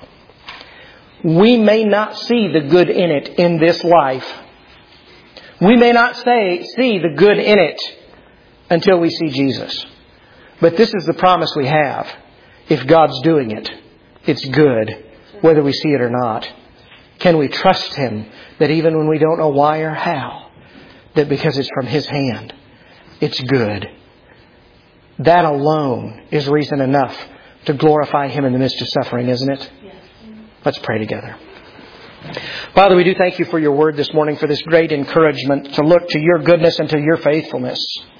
We may not see the good in it in this life. We may not see the good in it until we see Jesus. But this is the promise we have. If God's doing it, it's good, whether we see it or not. Can we trust Him that even when we don't know why or how, that because it's from His hand, it's good? That alone is reason enough to glorify Him in the midst of suffering, isn't it? Yes. Let's pray together. Father, we do thank You for Your Word this morning, for this great encouragement to look to Your goodness and to Your faithfulness.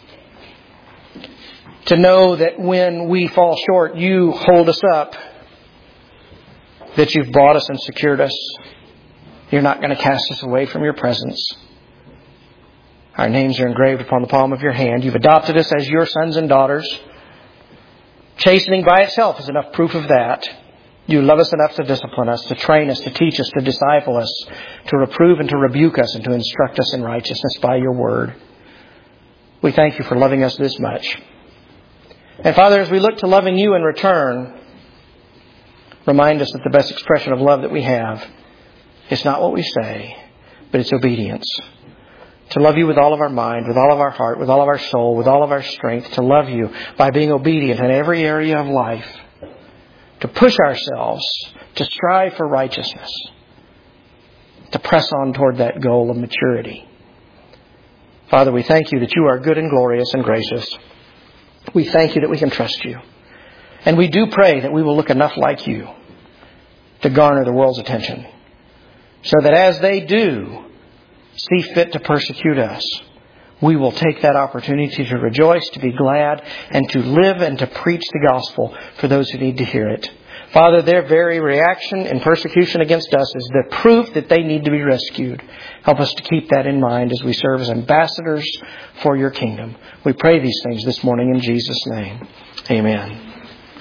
To know that when we fall short, You hold us up. That You've bought us and secured us. You're not going to cast us away from Your presence. Our names are engraved upon the palm of Your hand. You've adopted us as Your sons and daughters. Chastening by itself is enough proof of that. You love us enough to discipline us, to train us, to teach us, to disciple us, to reprove and to rebuke us, and to instruct us in righteousness by Your Word. We thank You for loving us this much. And Father, as we look to loving You in return, Remind us that the best expression of love that we have is not what we say, but it's obedience. To love you with all of our mind, with all of our heart, with all of our soul, with all of our strength. To love you by being obedient in every area of life. To push ourselves, to strive for righteousness. To press on toward that goal of maturity. Father, we thank you that you are good and glorious and gracious. We thank you that we can trust you. And we do pray that we will look enough like you to garner the world's attention. So that as they do see fit to persecute us, we will take that opportunity to rejoice, to be glad, and to live and to preach the gospel for those who need to hear it. Father, their very reaction and persecution against us is the proof that they need to be rescued. Help us to keep that in mind as we serve as ambassadors for your kingdom. We pray these things this morning in Jesus' name. Amen.